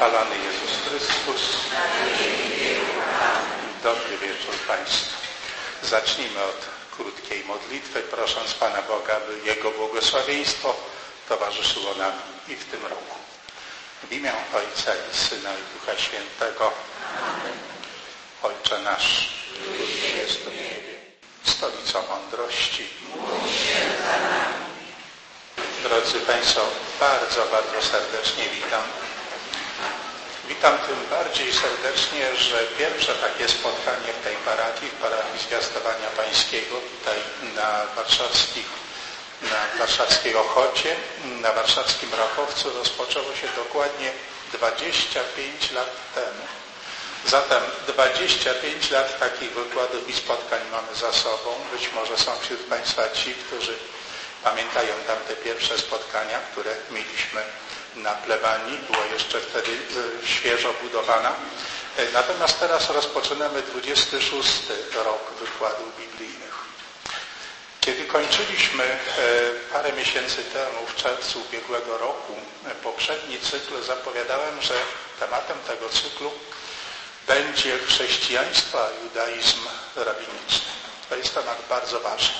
Pochwalany Jezus Chrystus. Dobry wieczór Państwu. Zacznijmy od krótkiej modlitwy, prosząc Pana Boga, by Jego błogosławieństwo towarzyszyło nam i w tym roku. W imię Ojca i Syna i Ducha Świętego. Amen. Ojcze nasz, któryś jest w niebie, stolicą mądrości. Drodzy Państwo, bardzo serdecznie witam. Witam tym bardziej serdecznie, że pierwsze takie spotkanie w tej parafii, w parafii Zwiastowania Pańskiego, tutaj na warszawskiej Ochocie, na warszawskim Rakowcu rozpoczęło się dokładnie 25 lat temu. Zatem 25 lat takich wykładów i spotkań mamy za sobą. Być może są wśród Państwa ci, którzy pamiętają tamte pierwsze spotkania, które mieliśmy na plebanii. Była jeszcze wtedy świeżo budowana. Natomiast teraz rozpoczynamy 26 rok wykładów biblijnych. Kiedy kończyliśmy parę miesięcy temu, w czerwcu ubiegłego roku, poprzedni cykl, zapowiadałem, że tematem tego cyklu będzie chrześcijaństwo, a judaizm rabiniczny. To jest temat bardzo ważny.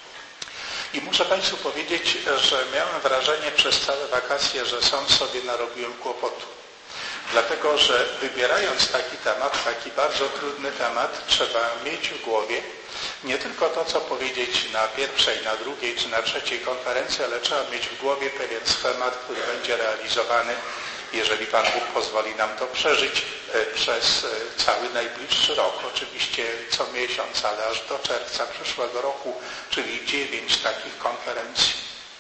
I muszę Państwu powiedzieć, że miałem wrażenie przez całe wakacje, że sam sobie narobiłem kłopotu. Dlatego, że wybierając taki temat, taki bardzo trudny temat, trzeba mieć w głowie nie tylko to, co powiedzieć na pierwszej, na drugiej czy na trzeciej konferencji, ale trzeba mieć w głowie pewien schemat, który będzie realizowany, jeżeli Pan Bóg pozwoli nam to przeżyć, przez cały najbliższy rok. Oczywiście co miesiąc, ale aż do czerwca przyszłego roku, czyli 9 takich konferencji.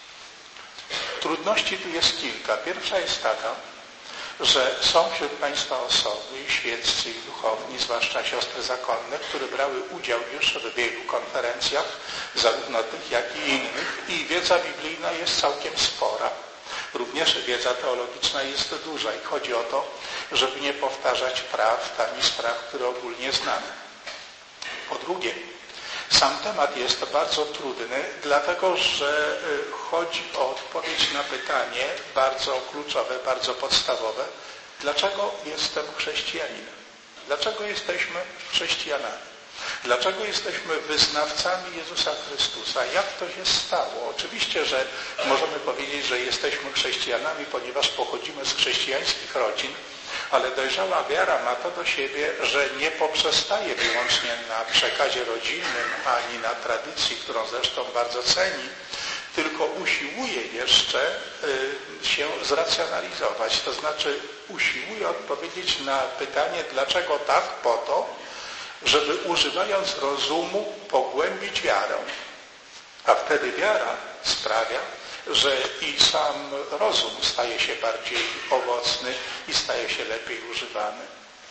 Trudności tu jest kilka. Pierwsza jest taka, że są wśród Państwa osoby, i świeccy, i duchowni, zwłaszcza siostry zakonne, które brały udział już w wielu konferencjach, zarówno tych, jak i innych, i wiedza biblijna jest całkiem spora. Również wiedza teologiczna jest duża i chodzi o to, żeby nie powtarzać prawd ani spraw, które ogólnie znamy. Po drugie, sam temat jest bardzo trudny, dlatego że chodzi o odpowiedź na pytanie bardzo kluczowe, bardzo podstawowe. Dlaczego jestem chrześcijaninem? Dlaczego jesteśmy chrześcijanami? Dlaczego jesteśmy wyznawcami Jezusa Chrystusa? Jak to się stało? Oczywiście, że możemy powiedzieć, że jesteśmy chrześcijanami, ponieważ pochodzimy z chrześcijańskich rodzin, ale dojrzała wiara ma to do siebie, że nie poprzestaje wyłącznie na przekazie rodzinnym, ani na tradycji, którą zresztą bardzo ceni, tylko usiłuje jeszcze się zracjonalizować, to znaczy usiłuje odpowiedzieć na pytanie, dlaczego tak, po to, żeby używając rozumu pogłębić wiarę. A wtedy wiara sprawia, że i sam rozum staje się bardziej owocny i staje się lepiej używany.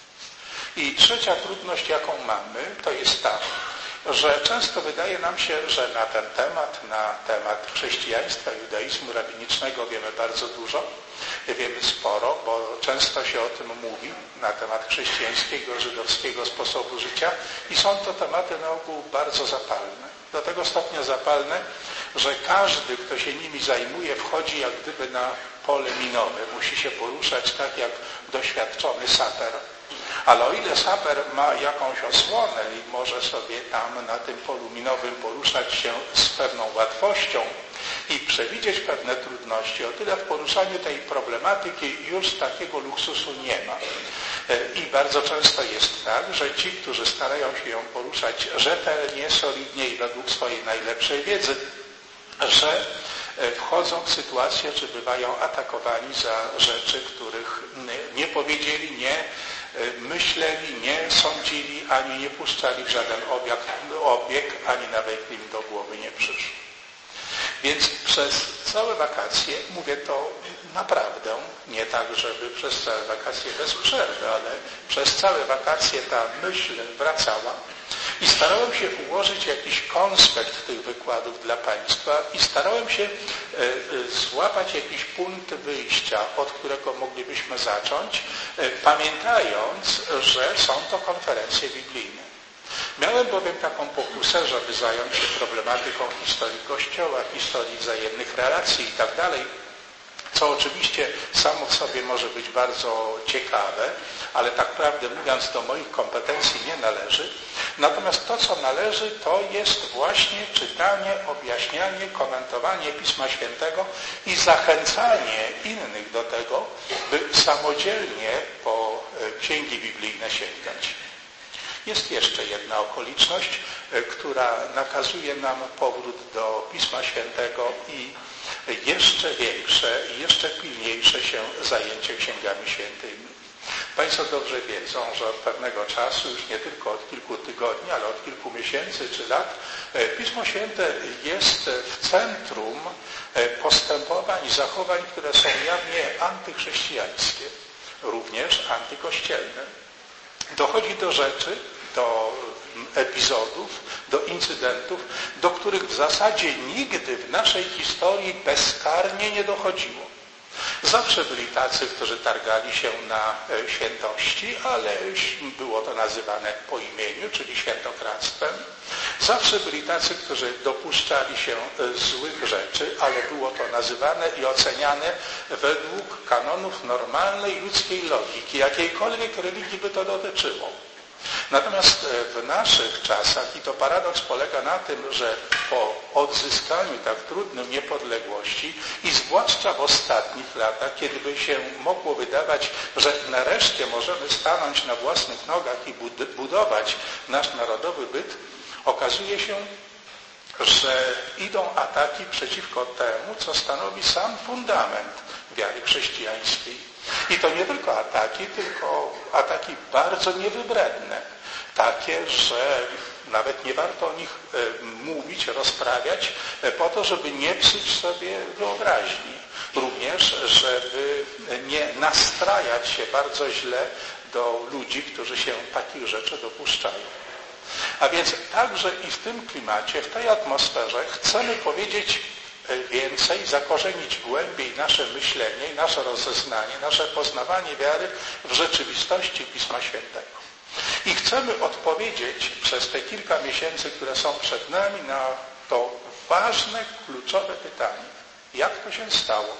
I trzecia trudność, jaką mamy, to jest ta, że często wydaje nam się, że na temat chrześcijaństwa, judaizmu rabinicznego wiemy bardzo dużo, wiemy sporo, bo często się o tym mówi na temat chrześcijańskiego, żydowskiego sposobu życia i są to tematy na ogół bardzo zapalne. Do tego stopnia zapalne, że każdy, kto się nimi zajmuje, wchodzi jak gdyby na pole minowe. Musi się poruszać tak jak doświadczony saper. Ale o ile saper ma jakąś osłonę i może sobie tam na tym polu minowym poruszać się z pewną łatwością i przewidzieć pewne trudności, o tyle w poruszaniu tej problematyki już takiego luksusu nie ma. I bardzo często jest tak, że ci, którzy starają się ją poruszać rzetelnie, solidnie i według swojej najlepszej wiedzy, że wchodzą w sytuację, czy bywają atakowani za rzeczy, których nie powiedzieli, nie myśleli, nie sądzili, ani nie puszczali w żaden obieg, ani nawet im do głowy nie przyszło. Więc przez całe wakacje, mówię to naprawdę, nie tak, żeby przez całe wakacje bez przerwy, ale przez całe wakacje ta myśl wracała i starałem się ułożyć jakiś konspekt tych wykładów dla Państwa i starałem się złapać jakiś punkt wyjścia, od którego moglibyśmy zacząć, pamiętając, że są to konferencje biblijne. Miałem bowiem taką pokusę, żeby zająć się problematyką historii Kościoła, historii wzajemnych relacji i tak dalej, co oczywiście samo w sobie może być bardzo ciekawe, ale tak prawdę mówiąc do moich kompetencji nie należy. Natomiast to, co należy, to jest właśnie czytanie, objaśnianie, komentowanie Pisma Świętego i zachęcanie innych do tego, by samodzielnie po księgi biblijne sięgać. Jest jeszcze jedna okoliczność, która nakazuje nam powrót do Pisma Świętego i jeszcze większe, jeszcze pilniejsze się zajęcie księgami świętymi. Państwo dobrze wiedzą, że od pewnego czasu, już nie tylko od kilku tygodni, ale od kilku miesięcy czy lat, Pismo Święte jest w centrum postępowań i zachowań, które są jawnie antychrześcijańskie, również antykościelne. Dochodzi do rzeczy, do epizodów, do incydentów, do których w zasadzie nigdy w naszej historii bezkarnie nie dochodziło. Zawsze byli tacy, którzy targali się na świętości, ale było to nazywane po imieniu, czyli świętokradztwem. Zawsze byli tacy, którzy dopuszczali się złych rzeczy, ale było to nazywane i oceniane według kanonów normalnej ludzkiej logiki, jakiejkolwiek religii by to dotyczyło. Natomiast w naszych czasach, i to paradoks polega na tym, że po odzyskaniu tak trudnym niepodległości i zwłaszcza w ostatnich latach, kiedy by się mogło wydawać, że nareszcie możemy stanąć na własnych nogach i budować nasz narodowy byt, okazuje się, że idą ataki przeciwko temu, co stanowi sam fundament wiary chrześcijańskiej. I to nie tylko ataki bardzo niewybredne. Takie, że nawet nie warto o nich mówić, rozprawiać, po to, żeby nie psuć sobie wyobraźni. Również, żeby nie nastrajać się bardzo źle do ludzi, którzy się takich rzeczy dopuszczają. A więc także i w tym klimacie, w tej atmosferze chcemy powiedzieć więcej, zakorzenić głębiej nasze myślenie, nasze rozeznanie, nasze poznawanie wiary w rzeczywistości Pisma Świętego. I chcemy odpowiedzieć przez te kilka miesięcy, które są przed nami, na to ważne, kluczowe pytanie. Jak to się stało,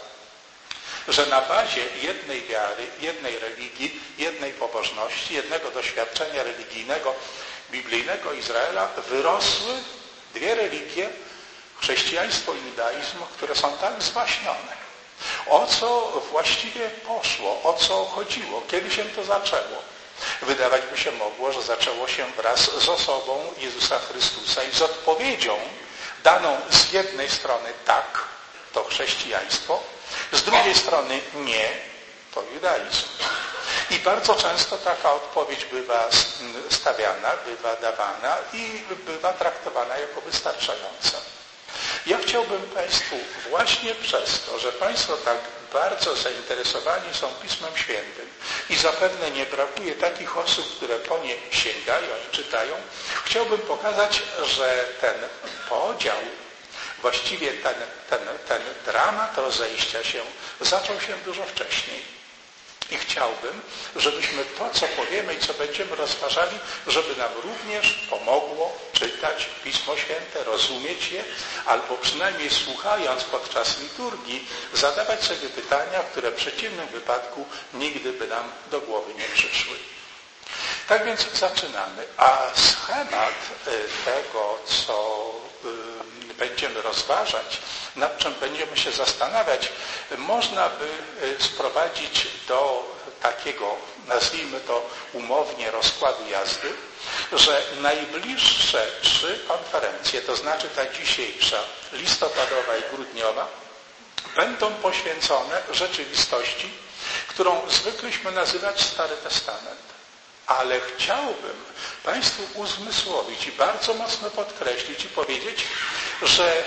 że na bazie jednej wiary, jednej religii, jednej pobożności, jednego doświadczenia religijnego, biblijnego Izraela wyrosły dwie religie, chrześcijaństwo i judaizm, które są tak zwaśnione. O co właściwie poszło, o co chodziło, kiedy się to zaczęło? Wydawać by się mogło, że zaczęło się wraz z osobą Jezusa Chrystusa i z odpowiedzią daną z jednej strony tak, to chrześcijaństwo, z drugiej strony nie, to judaizm. I bardzo często taka odpowiedź bywa stawiana, bywa dawana i bywa traktowana jako wystarczająca. Ja chciałbym Państwu właśnie przez to, że Państwo tak bardzo zainteresowani są Pismem Świętym i zapewne nie brakuje takich osób, które po nie sięgają i czytają, chciałbym pokazać, że ten podział, właściwie ten dramat rozejścia się zaczął się dużo wcześniej. I chciałbym, żebyśmy to, co powiemy i co będziemy rozważali, żeby nam również pomogło czytać Pismo Święte, rozumieć je, albo przynajmniej słuchając podczas liturgii, zadawać sobie pytania, które w przeciwnym wypadku nigdy by nam do głowy nie przyszły. Tak więc zaczynamy. A schemat tego, co będziemy rozważać, nad czym będziemy się zastanawiać, można by sprowadzić do takiego, nazwijmy to umownie, rozkładu jazdy, że najbliższe 3 konferencje, to znaczy ta dzisiejsza, listopadowa i grudniowa, będą poświęcone rzeczywistości, którą zwykliśmy nazywać Stary Testament. Ale chciałbym Państwu uzmysłowić i bardzo mocno podkreślić i powiedzieć, że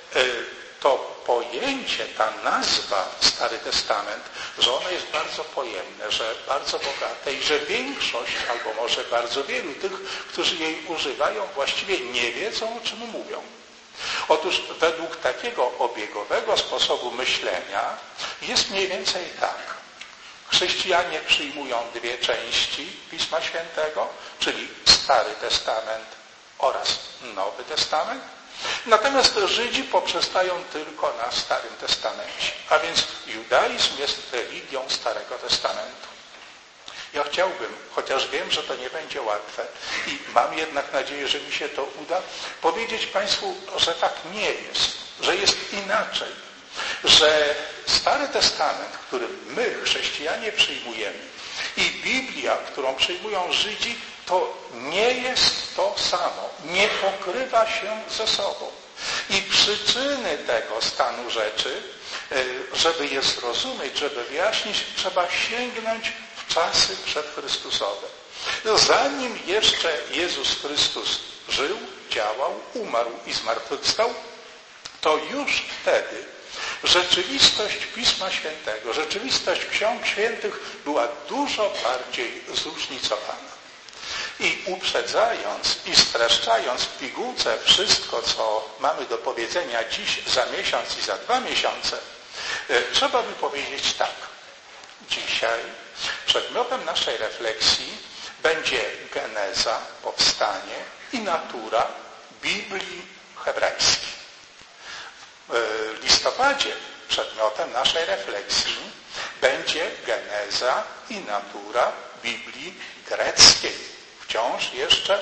to pojęcie, ta nazwa Stary Testament, że ono jest bardzo pojemne, że bardzo bogate i że większość, albo może bardzo wielu tych, którzy jej używają, właściwie nie wiedzą, o czym mówią. Otóż według takiego obiegowego sposobu myślenia jest mniej więcej tak. Chrześcijanie przyjmują 2 części Pisma Świętego, czyli Stary Testament oraz Nowy Testament, Natomiast Żydzi poprzestają tylko na Starym Testamencie, a więc judaizm jest religią Starego Testamentu. Ja chciałbym, chociaż wiem, że to nie będzie łatwe i mam jednak nadzieję, że mi się to uda, powiedzieć Państwu, że tak nie jest, że jest inaczej, że Stary Testament, który my, chrześcijanie, przyjmujemy i Biblia, którą przyjmują Żydzi, to nie jest to samo, nie pokrywa się ze sobą. I przyczyny tego stanu rzeczy, żeby je zrozumieć, żeby wyjaśnić, trzeba sięgnąć w czasy przedchrystusowe. Zanim jeszcze Jezus Chrystus żył, działał, umarł i zmartwychwstał, to już wtedy rzeczywistość Pisma Świętego, rzeczywistość Ksiąg Świętych była dużo bardziej zróżnicowana. I uprzedzając i streszczając w pigułce wszystko, co mamy do powiedzenia dziś, za miesiąc i za 2 miesiące, trzeba by powiedzieć tak. Dzisiaj przedmiotem naszej refleksji będzie geneza, powstanie i natura Biblii hebrajskiej. W listopadzie przedmiotem naszej refleksji będzie geneza i natura Biblii greckiej. Wciąż jeszcze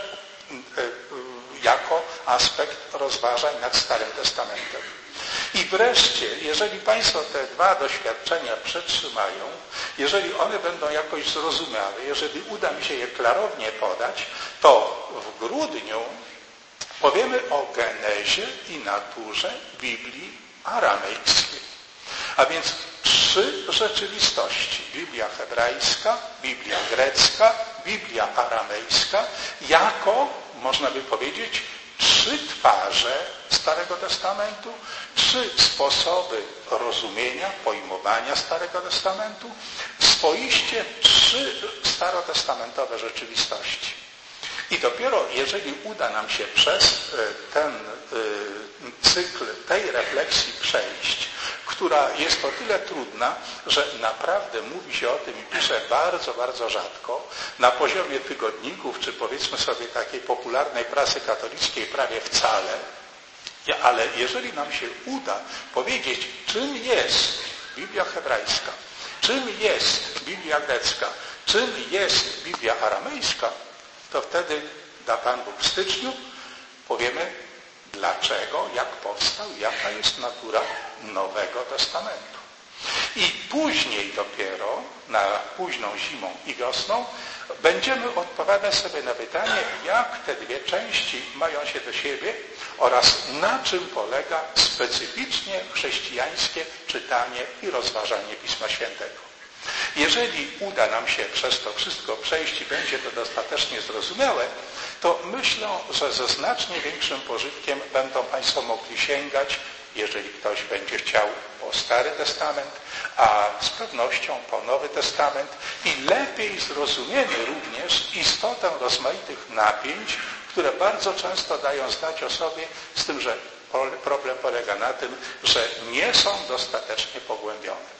jako aspekt rozważań nad Starym Testamentem. I wreszcie, jeżeli Państwo te 2 doświadczenia przetrzymają, jeżeli one będą jakoś zrozumiałe, jeżeli uda mi się je klarownie podać, to w grudniu powiemy o genezie i naturze Biblii aramejskiej. A więc 3 rzeczywistości. Biblia hebrajska, Biblia grecka, Biblia aramejska, jako, można by powiedzieć, 3 twarze Starego Testamentu, 3 sposoby rozumienia, pojmowania Starego Testamentu, swoiście 3 starotestamentowe rzeczywistości. I dopiero jeżeli uda nam się przez ten cykl tej refleksji przejść, która jest o tyle trudna, że naprawdę mówi się o tym i pisze bardzo, bardzo rzadko, na poziomie tygodników, czy powiedzmy sobie takiej popularnej prasy katolickiej prawie wcale, ale jeżeli nam się uda powiedzieć, czym jest Biblia hebrajska, czym jest Biblia grecka, czym jest Biblia aramejska, to wtedy da Pan Bóg w styczniu powiemy, dlaczego, jak powstał, jaka jest natura Nowego Testamentu. I później dopiero, na późną zimą i wiosną, będziemy odpowiadać sobie na pytanie, jak te 2 części mają się do siebie oraz na czym polega specyficznie chrześcijańskie czytanie i rozważanie Pisma Świętego. Jeżeli uda nam się przez to wszystko przejść i będzie to dostatecznie zrozumiałe, to myślę, że ze znacznie większym pożytkiem będą Państwo mogli sięgać, jeżeli ktoś będzie chciał, po Stary Testament, a z pewnością po Nowy Testament i lepiej zrozumiemy również istotę rozmaitych napięć, które bardzo często dają znać o sobie, z tym, że problem polega na tym, że nie są dostatecznie pogłębione.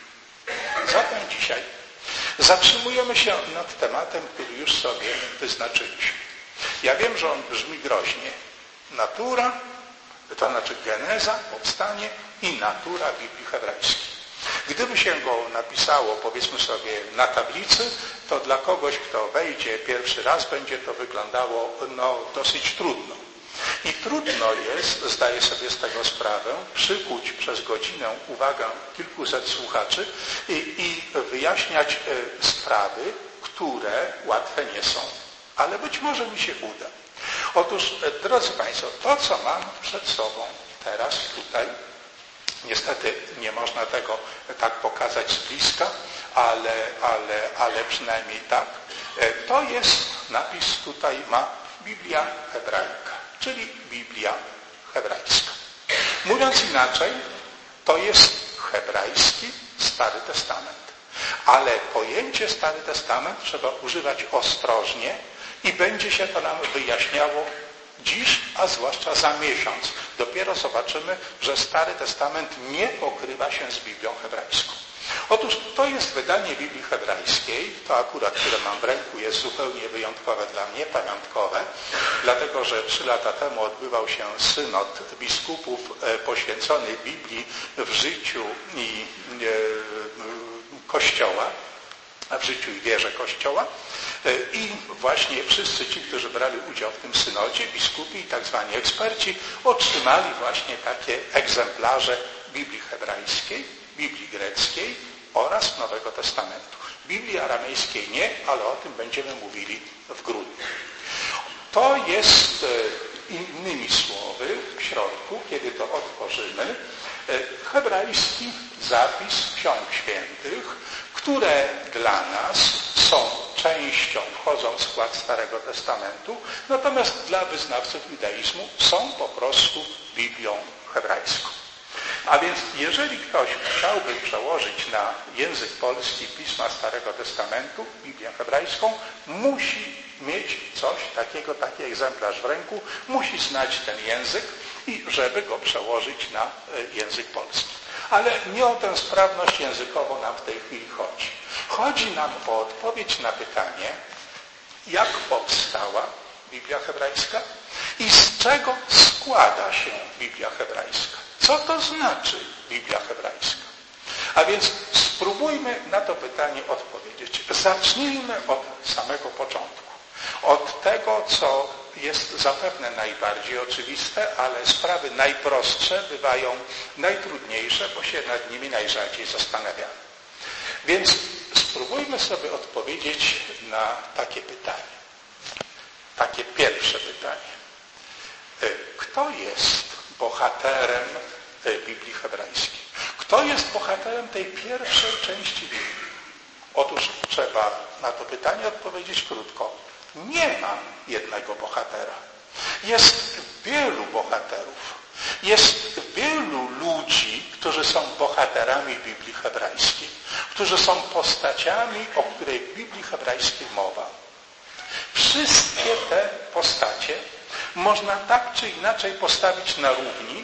Zatem dzisiaj zatrzymujemy się nad tematem, który już sobie wyznaczyliśmy. Ja wiem, że on brzmi groźnie. Natura, to znaczy geneza, powstanie i natura Biblii hebrajskiej. Gdyby się go napisało, powiedzmy sobie, na tablicy, to dla kogoś, kto wejdzie pierwszy raz, będzie to wyglądało dosyć trudno. I trudno jest, zdaję sobie z tego sprawę, przykuć przez godzinę uwagę kilkuset słuchaczy i wyjaśniać sprawy, które łatwe nie są. Ale być może mi się uda. Otóż, drodzy Państwo, to, co mam przed sobą teraz tutaj, niestety nie można tego tak pokazać z bliska, ale przynajmniej tak, to jest napis tutaj ma Biblia hebrajka, czyli Biblia hebrajska. Mówiąc inaczej, to jest hebrajski Stary Testament. Ale pojęcie Stary Testament trzeba używać ostrożnie i będzie się to nam wyjaśniało dziś, a zwłaszcza za miesiąc. Dopiero zobaczymy, że Stary Testament nie pokrywa się z Biblią hebrajską. Otóż to jest wydanie Biblii Hebrajskiej, to akurat, które mam w ręku, jest zupełnie wyjątkowe dla mnie, pamiątkowe, dlatego że 3 lata temu odbywał się synod biskupów poświęcony Biblii w życiu i Kościoła, w życiu i wierze Kościoła. I właśnie wszyscy ci, którzy brali udział w tym synodzie, biskupi i tak zwani eksperci, otrzymali właśnie takie egzemplarze Biblii Hebrajskiej, Biblii Greckiej oraz Nowego Testamentu. Biblii aramejskiej nie, ale o tym będziemy mówili w grudniu. To jest, innymi słowy, w środku, kiedy to otworzymy, hebrajski zapis ksiąg świętych, które dla nas są częścią, wchodzą w skład Starego Testamentu, natomiast dla wyznawców judaizmu są po prostu Biblią hebrajską. A więc jeżeli ktoś chciałby przełożyć na język polski Pisma Starego Testamentu, Biblię hebrajską, musi mieć coś takiego, taki egzemplarz w ręku, musi znać ten język i żeby go przełożyć na język polski. Ale nie o tę sprawność językową nam w tej chwili chodzi. Chodzi nam o odpowiedź na pytanie, jak powstała Biblia hebrajska i z czego składa się Biblia hebrajska. Co to znaczy Biblia hebrajska? A więc spróbujmy na to pytanie odpowiedzieć. Zacznijmy od samego początku. Od tego, co jest zapewne najbardziej oczywiste, ale sprawy najprostsze bywają najtrudniejsze, bo się nad nimi najrzadziej zastanawiamy. Więc spróbujmy sobie odpowiedzieć na takie pytanie. Takie pierwsze pytanie. Kto jest bohaterem Biblii hebrajskiej? Kto jest bohaterem tej pierwszej części Biblii? Otóż trzeba na to pytanie odpowiedzieć krótko. Nie ma jednego bohatera. Jest wielu bohaterów. Jest wielu ludzi, którzy są bohaterami Biblii hebrajskiej, którzy są postaciami, o której w Biblii hebrajskiej mowa. Wszystkie te postacie można tak czy inaczej postawić na równi,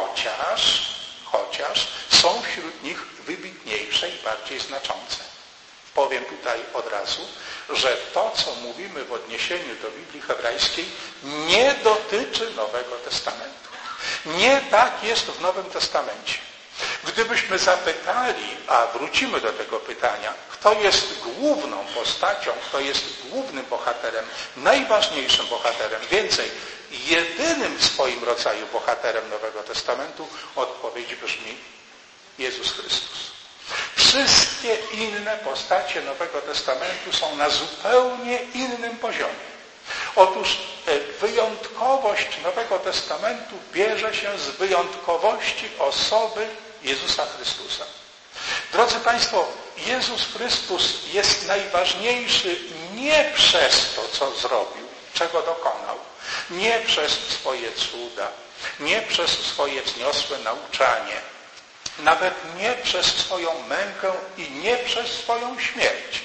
chociaż są wśród nich wybitniejsze i bardziej znaczące. Powiem tutaj od razu, że to, co mówimy w odniesieniu do Biblii hebrajskiej, nie dotyczy Nowego Testamentu. Nie tak jest w Nowym Testamencie. Gdybyśmy zapytali, a wrócimy do tego pytania, kto jest główną postacią, kto jest głównym bohaterem, najważniejszym bohaterem, więcej, jedynym w swoim rodzaju bohaterem Nowego Testamentu, odpowiedź brzmi Jezus Chrystus. Wszystkie inne postacie Nowego Testamentu są na zupełnie innym poziomie. Otóż wyjątkowość Nowego Testamentu bierze się z wyjątkowości osoby Jezusa Chrystusa. Drodzy Państwo, Jezus Chrystus jest najważniejszy nie przez to, co zrobił, czego dokonał, nie przez swoje cuda, nie przez swoje wzniosłe nauczanie, nawet nie przez swoją mękę i nie przez swoją śmierć.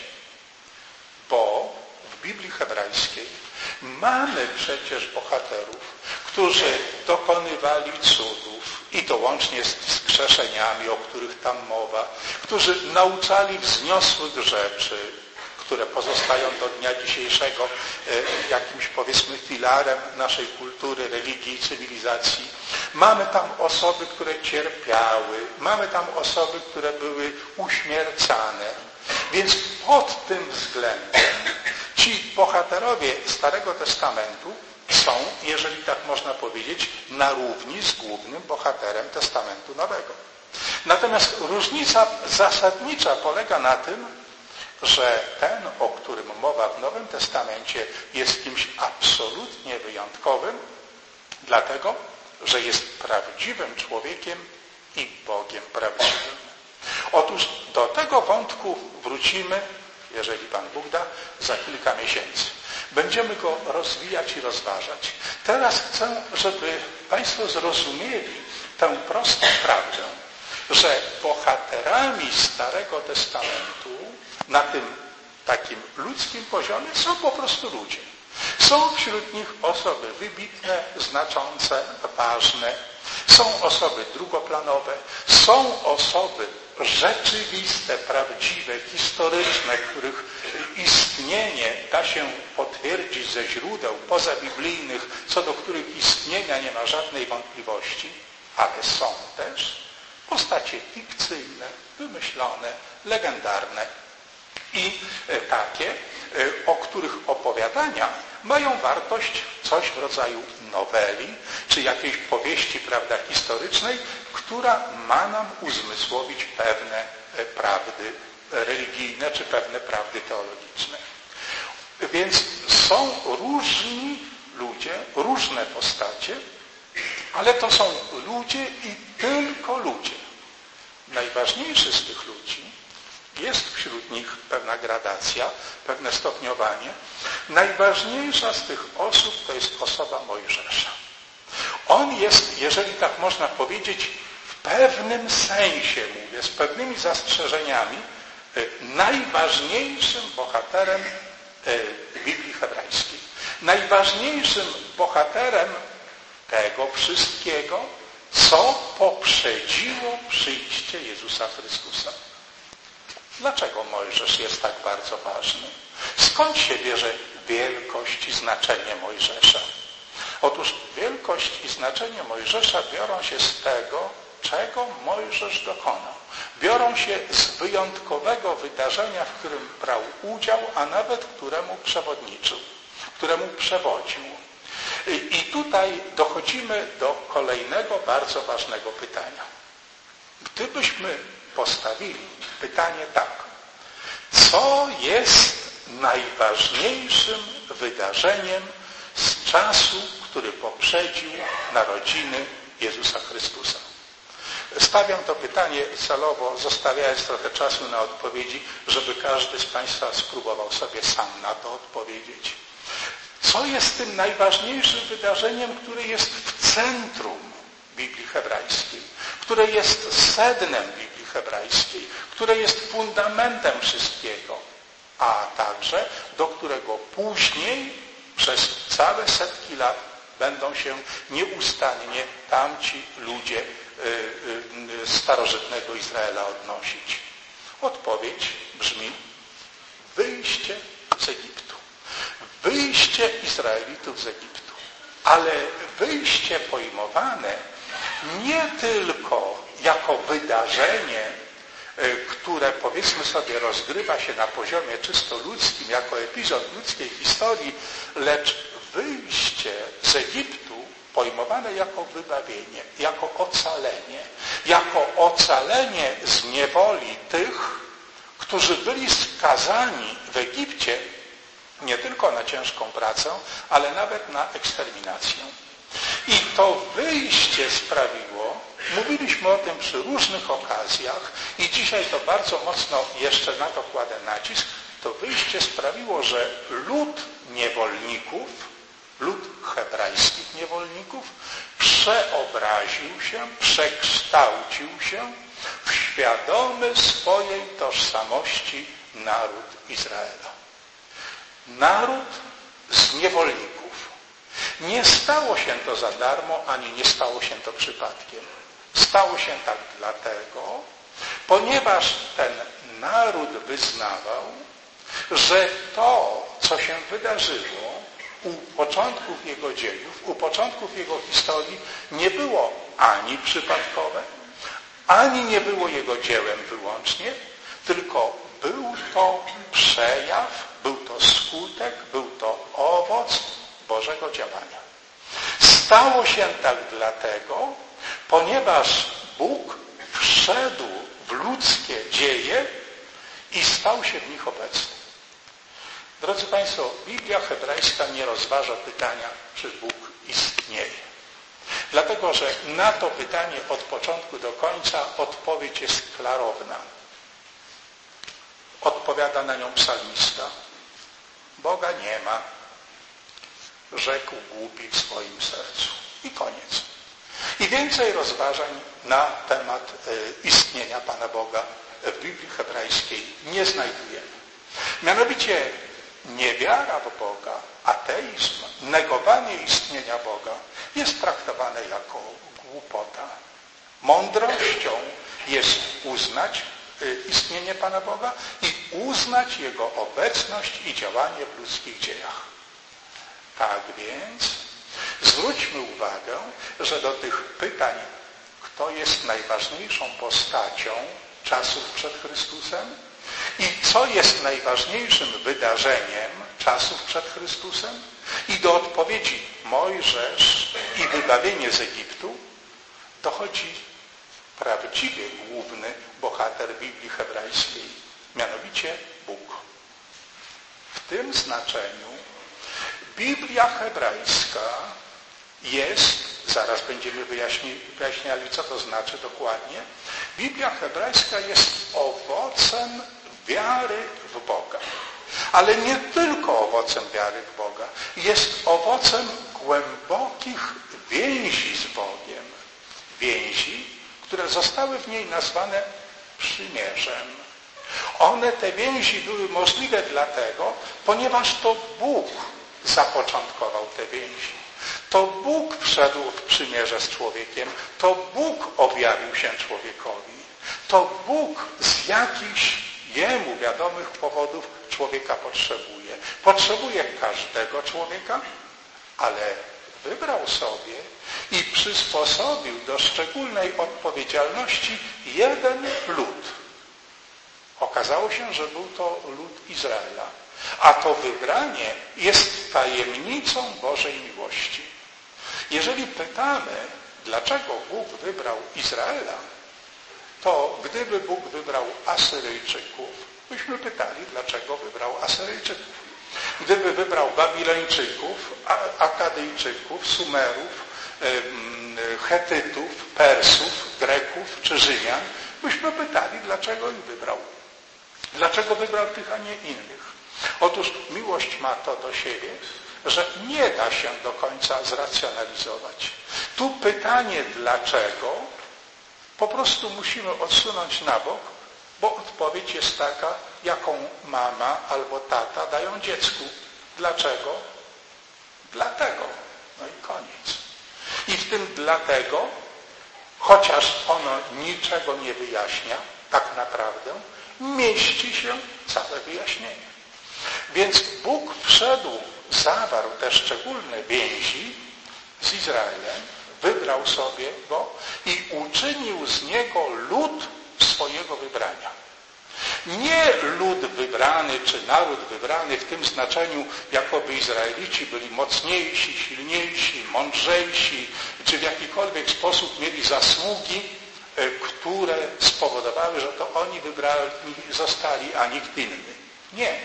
Bo w Biblii hebrajskiej mamy przecież bohaterów, którzy dokonywali cudów i to łącznie z wskrzeszeniami, o których tam mowa, którzy nauczali wzniosłych rzeczy, które pozostają do dnia dzisiejszego jakimś, powiedzmy, filarem naszej kultury, religii i cywilizacji. Mamy tam osoby, które cierpiały, mamy tam osoby, które były uśmiercane. Więc pod tym względem ci bohaterowie Starego Testamentu są, jeżeli tak można powiedzieć, na równi z głównym bohaterem Testamentu Nowego. Natomiast różnica zasadnicza polega na tym, że ten, o którym mowa w Nowym Testamencie, jest kimś absolutnie wyjątkowym, dlatego, że jest prawdziwym człowiekiem i Bogiem prawdziwym. Otóż do tego wątku wrócimy, jeżeli Pan Bóg da, za kilka miesięcy. Będziemy go rozwijać i rozważać. Teraz chcę, żeby Państwo zrozumieli tę prostą prawdę, że bohaterami Starego Testamentu na tym takim ludzkim poziomie są po prostu ludzie. Są wśród nich osoby wybitne, znaczące, ważne. Są osoby drugoplanowe. Są osoby rzeczywiste, prawdziwe, historyczne, których istnienie da się potwierdzić ze źródeł pozabiblijnych, co do których istnienia nie ma żadnej wątpliwości, ale są też postacie fikcyjne, wymyślone, legendarne i takie, o których opowiadania mają wartość coś w rodzaju noweli, czy jakiejś powieści, prawda, historycznej, która ma nam uzmysłowić pewne prawdy religijne, czy pewne prawdy teologiczne. Więc są różni ludzie, różne postacie, ale to są ludzie i tylko ludzie. Najważniejszy z tych ludzi, jest wśród nich pewna gradacja, pewne stopniowanie. Najważniejsza z tych osób to jest osoba Mojżesza. On jest, jeżeli tak można powiedzieć, w pewnym sensie, mówię, z pewnymi zastrzeżeniami, najważniejszym bohaterem Biblii hebrajskiej. Najważniejszym bohaterem tego wszystkiego, co poprzedziło przyjście Jezusa Chrystusa. Dlaczego Mojżesz jest tak bardzo ważny? Skąd się bierze wielkość i znaczenie Mojżesza? Otóż wielkość i znaczenie Mojżesza biorą się z tego, czego Mojżesz dokonał. Biorą się z wyjątkowego wydarzenia, w którym brał udział, a nawet któremu przewodniczył, któremu przewodził. I tutaj dochodzimy do kolejnego bardzo ważnego pytania. Gdybyśmy postawili pytanie tak, co jest najważniejszym wydarzeniem z czasu, który poprzedził narodziny Jezusa Chrystusa? Stawiam to pytanie celowo, zostawiając trochę czasu na odpowiedzi, żeby każdy z Państwa spróbował sobie sam na to odpowiedzieć. Co jest tym najważniejszym wydarzeniem, które jest w centrum Biblii hebrajskiej, które jest sednem Biblii hebrajskiej, które jest fundamentem wszystkiego, a także do którego później przez całe setki lat będą się nieustannie tamci ludzie starożytnego Izraela odnosić? Odpowiedź brzmi: wyjście z Egiptu. Wyjście Izraelitów z Egiptu. Ale wyjście pojmowane nie tylko jako wydarzenie, które, powiedzmy sobie, rozgrywa się na poziomie czysto ludzkim, jako epizod ludzkiej historii, lecz wyjście z Egiptu pojmowane jako wybawienie, jako ocalenie z niewoli tych, którzy byli skazani w Egipcie nie tylko na ciężką pracę, ale nawet na eksterminację. I to wyjście sprawiło, mówiliśmy o tym przy różnych okazjach i dzisiaj to bardzo mocno jeszcze na to kładę nacisk, to wyjście sprawiło, że lud niewolników, lud hebrajskich niewolników przeobraził się, przekształcił się w świadomy swojej tożsamości naród Izraela. Naród z niewolników. Nie stało się to za darmo, ani nie stało się to przypadkiem. Stało się tak dlatego, ponieważ ten naród wyznawał, że to, co się wydarzyło u początków jego dziejów, u początków jego historii, nie było ani przypadkowe, ani nie było jego dziełem wyłącznie, tylko był to przejaw, był to skutek, był to owoc Bożego działania. Stało się tak dlatego, ponieważ Bóg wszedł w ludzkie dzieje i stał się w nich obecny. Drodzy Państwo, Biblia hebrajska nie rozważa pytania, czy Bóg istnieje. Dlatego, że na to pytanie od początku do końca odpowiedź jest klarowna. Odpowiada na nią psalmista. Boga nie ma, rzekł głupi w swoim sercu. I koniec. I więcej rozważań na temat istnienia Pana Boga w Biblii hebrajskiej nie znajdujemy. Mianowicie niewiara w Boga, ateizm, negowanie istnienia Boga jest traktowane jako głupota. Mądrością jest uznać istnienie Pana Boga i uznać Jego obecność i działanie w ludzkich dziejach. Tak więc zwróćmy uwagę, że do tych pytań, kto jest najważniejszą postacią czasów przed Chrystusem i co jest najważniejszym wydarzeniem czasów przed Chrystusem i do odpowiedzi Mojżesz i wybawienie z Egiptu dochodzi prawdziwie główny bohater Biblii hebrajskiej, mianowicie Bóg. W tym znaczeniu Biblia hebrajska jest, zaraz będziemy wyjaśniali, co to znaczy dokładnie, Biblia hebrajska jest owocem wiary w Boga. Ale nie tylko owocem wiary w Boga. Jest owocem głębokich więzi z Bogiem. Więzi, które zostały w niej nazwane przymierzem. Te więzi były możliwe dlatego, ponieważ to Bóg zapoczątkował te więzi. To Bóg wszedł w przymierze z człowiekiem. To Bóg objawił się człowiekowi. To Bóg z jakichś Jemu wiadomych powodów człowieka potrzebuje. Potrzebuje każdego człowieka, ale wybrał sobie i przysposobił do szczególnej odpowiedzialności jeden lud. Okazało się, że był to lud Izraela. A to wybranie jest tajemnicą Bożej miłości. Jeżeli pytamy, dlaczego Bóg wybrał Izraela, to gdyby Bóg wybrał Asyryjczyków, byśmy pytali, dlaczego wybrał Asyryjczyków. Gdyby wybrał Babilończyków, Akadyjczyków, Sumerów, Chetytów, Persów, Greków czy Rzymian, byśmy pytali, dlaczego ich wybrał. Dlaczego wybrał tych, a nie innych? Otóż miłość ma to do siebie, że nie da się do końca zracjonalizować. Tu pytanie dlaczego po prostu musimy odsunąć na bok, bo odpowiedź jest taka, jaką mama albo tata dają dziecku. Dlaczego? Dlatego. No i koniec. I w tym dlatego, chociaż ono niczego nie wyjaśnia, tak naprawdę, mieści się całe wyjaśnienie. Więc Bóg wszedł, zawarł te szczególne więzi z Izraelem, wybrał sobie go i uczynił z niego lud swojego wybrania. Nie lud wybrany, czy naród wybrany w tym znaczeniu, jakoby Izraelici byli mocniejsi, silniejsi, mądrzejsi, czy w jakikolwiek sposób mieli zasługi, które spowodowały, że to oni wybrani zostali, a nikt inny. Nie.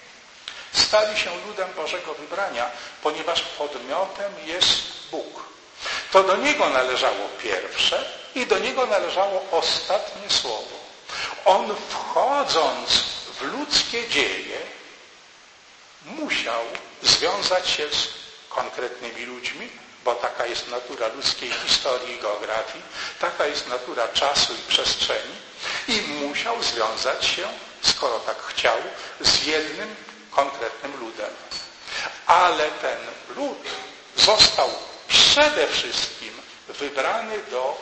Stali się ludem Bożego wybrania, ponieważ podmiotem jest Bóg. To do Niego należało pierwsze i do Niego należało ostatnie słowo. On, wchodząc w ludzkie dzieje, musiał związać się z konkretnymi ludźmi, bo taka jest natura ludzkiej historii i geografii, taka jest natura czasu i przestrzeni i musiał związać się, skoro tak chciał, z jednym konkretnym ludem. Ale ten lud został przede wszystkim wybrany do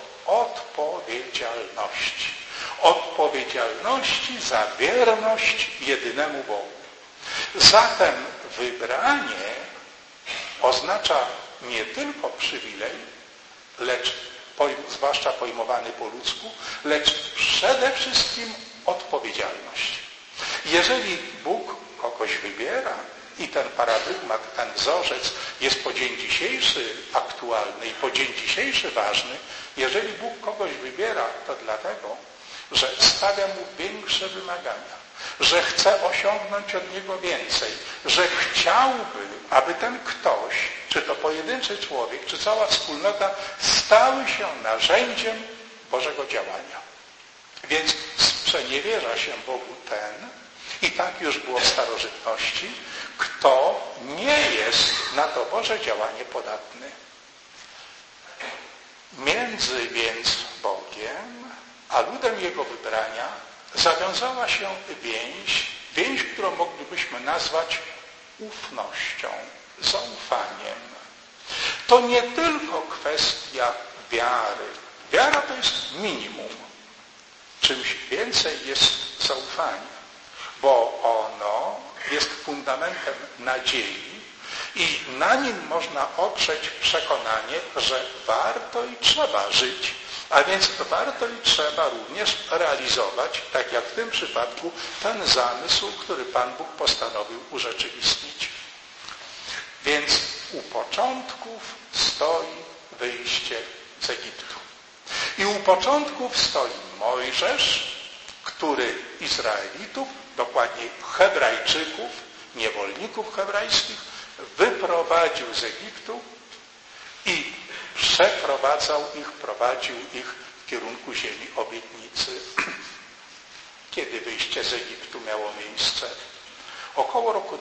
odpowiedzialności. Odpowiedzialności za wierność jedynemu Bogu. Zatem wybranie oznacza nie tylko przywilej, lecz zwłaszcza pojmowany po ludzku, lecz przede wszystkim odpowiedzialność. Jeżeli Bóg kogoś wybiera i ten paradygmat, ten wzorzec jest po dzień dzisiejszy aktualny i po dzień dzisiejszy ważny, jeżeli Bóg kogoś wybiera, to dlatego, że stawia mu większe wymagania, że chce osiągnąć od niego więcej, że chciałby, aby ten ktoś, czy to pojedynczy człowiek, czy cała wspólnota, stały się narzędziem Bożego działania. Więc sprzeniewierza się Bogu ten, i tak już było w starożytności, kto nie jest na to Boże działanie podatny. Między więc Bogiem a ludem Jego wybrania zawiązała się więź, którą moglibyśmy nazwać ufnością, zaufaniem. To nie tylko kwestia wiary. Wiara to jest minimum. czymś więcej jest zaufanie, bo ono jest fundamentem nadziei i na nim można oprzeć przekonanie, że warto i trzeba żyć, a więc warto i trzeba również realizować, tak jak w tym przypadku, ten zamysł, który Pan Bóg postanowił urzeczywistnić. Więc u początków stoi wyjście z Egiptu. I u początków stoi Mojżesz, który Izraelitów, dokładniej Hebrajczyków, niewolników hebrajskich, wyprowadził z Egiptu i prowadził ich w kierunku ziemi obietnicy. Kiedy wyjście z Egiptu miało miejsce? Około roku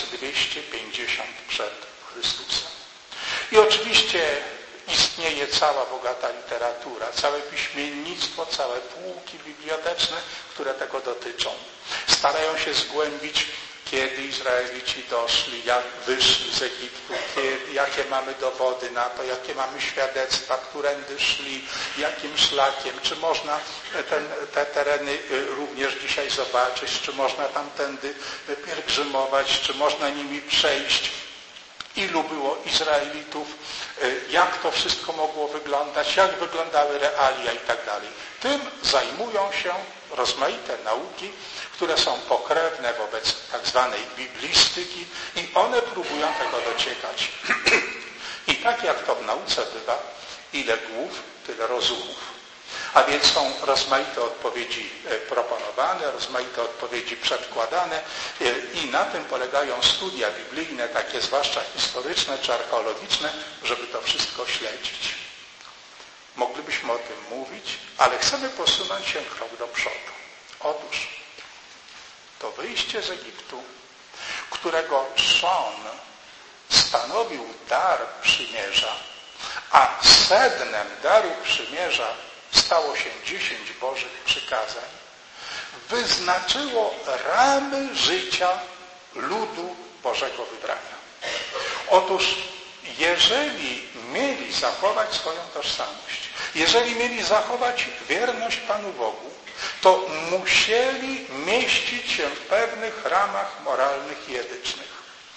1250 przed Chrystusem. I oczywiście istnieje cała bogata literatura, całe piśmiennictwo, całe półki biblioteczne, które tego dotyczą. Starają się zgłębić, kiedy Izraelici doszli, jak wyszli z Egiptu, jakie mamy dowody na to, jakie mamy świadectwa, którędy szli, jakim szlakiem, czy można te tereny również dzisiaj zobaczyć, czy można tamtędy pielgrzymować, czy można nimi przejść, ilu było Izraelitów, jak to wszystko mogło wyglądać, jak wyglądały realia i tak dalej. Tym zajmują się rozmaite nauki, które są pokrewne wobec tak zwanej biblistyki i one próbują tego dociekać. I tak jak to w nauce bywa, ile głów, tyle rozumów. A więc są rozmaite odpowiedzi proponowane, rozmaite odpowiedzi przedkładane i na tym polegają studia biblijne, takie zwłaszcza historyczne czy archeologiczne, żeby to wszystko śledzić. Moglibyśmy o tym mówić, ale chcemy posunąć się krok do przodu. Otóż to wyjście z Egiptu, którego trzon stanowił dar przymierza, a sednem daru przymierza stało się 10 Bożych przykazań, wyznaczyło ramy życia ludu Bożego wybrania. Otóż jeżeli mieli zachować swoją tożsamość, jeżeli mieli zachować wierność Panu Bogu, to musieli mieścić się w pewnych ramach moralnych i etycznych.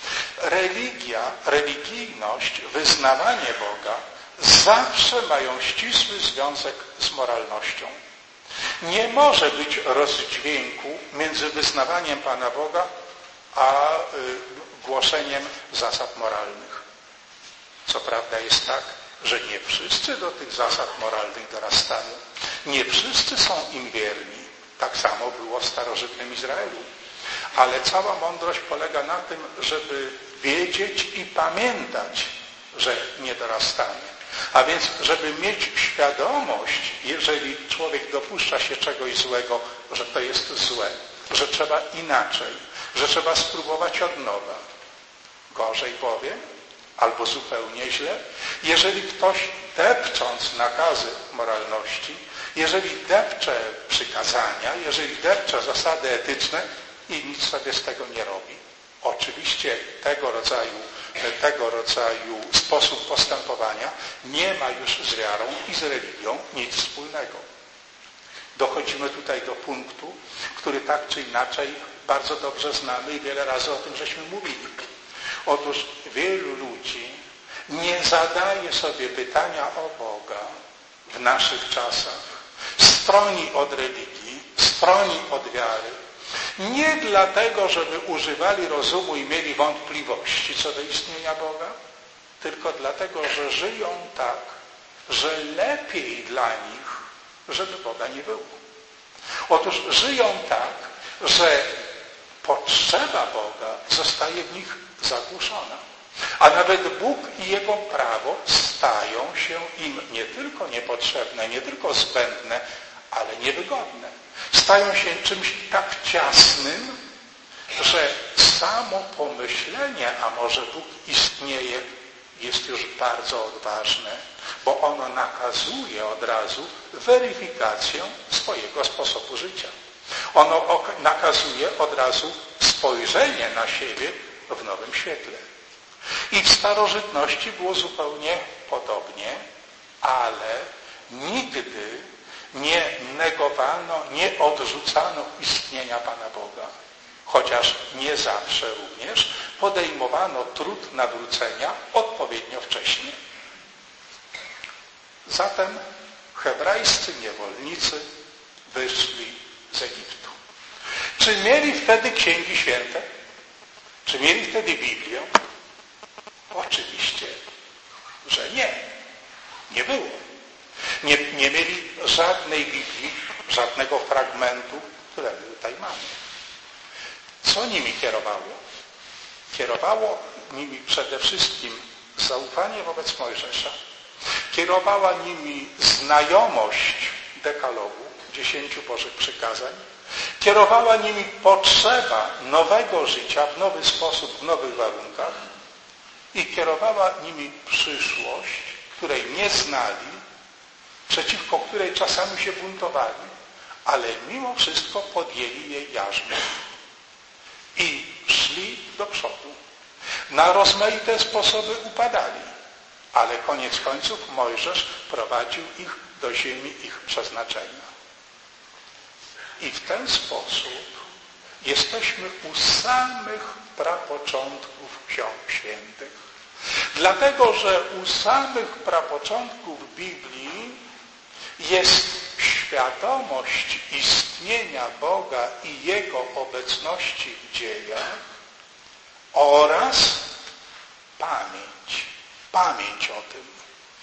Religijność, wyznawanie Boga zawsze mają ścisły związek z moralnością. Nie może być rozdźwięku między wyznawaniem Pana Boga a głoszeniem zasad moralnych. Co prawda jest tak, że nie wszyscy do tych zasad moralnych dorastają. Nie wszyscy są im wierni. Tak samo było w starożytnym Izraelu. Ale cała mądrość polega na tym, żeby wiedzieć i pamiętać, że nie dorastanie. A więc, żeby mieć świadomość, jeżeli człowiek dopuszcza się czegoś złego, że to jest złe, że trzeba inaczej, że trzeba spróbować od nowa. Gorzej powiem, albo zupełnie źle, jeżeli ktoś depcząc nakazy moralności, jeżeli depcze przykazania, jeżeli depcze zasady etyczne i nic sobie z tego nie robi. Oczywiście tego rodzaju sposób postępowania nie ma już z wiarą i z religią nic wspólnego. Dochodzimy tutaj do punktu, który tak czy inaczej bardzo dobrze znamy i wiele razy o tym żeśmy mówili. Otóż wielu ludzi nie zadaje sobie pytania o Boga w naszych czasach, stroni od religii, stroni od wiary, nie dlatego, żeby używali rozumu i mieli wątpliwości co do istnienia Boga, tylko dlatego, że żyją tak, że lepiej dla nich, żeby Boga nie było. Otóż żyją tak, że potrzeba Boga zostaje w nich zagłuszona. A nawet Bóg i Jego prawo stają się im nie tylko niepotrzebne, nie tylko zbędne, ale niewygodne. Stają się czymś tak ciasnym, że samo pomyślenie, a może Bóg istnieje, jest już bardzo odważne, bo ono nakazuje od razu weryfikację swojego sposobu życia. Ono nakazuje od razu spojrzenie na siebie w nowym świetle. I w starożytności było zupełnie podobnie, ale nigdy Nie negowano, nie odrzucano istnienia Pana Boga. Chociaż nie zawsze również podejmowano trud nawrócenia odpowiednio wcześnie. Zatem hebrajscy niewolnicy wyszli z Egiptu. Czy mieli wtedy Księgi Święte? Czy mieli wtedy Biblię? Oczywiście, że nie. Nie było. Nie mieli żadnej Biblii, żadnego fragmentu, które tutaj mamy. Co nimi kierowało? Kierowało nimi przede wszystkim zaufanie wobec Mojżesza. Kierowała nimi znajomość dekalogu, 10 Bożych przykazań. Kierowała nimi potrzeba nowego życia w nowy sposób, w nowych warunkach. I kierowała nimi przyszłość, której nie znali, przeciwko której czasami się buntowali, ale mimo wszystko podjęli jej jarzmo. I szli do przodu. Na rozmaite sposoby upadali, ale koniec końców Mojżesz prowadził ich do ziemi ich przeznaczenia. I w ten sposób jesteśmy u samych prapoczątków Ksiąg Świętych. Dlatego, że u samych prapoczątków Biblii jest świadomość istnienia Boga i Jego obecności w dziejach oraz pamięć o tym.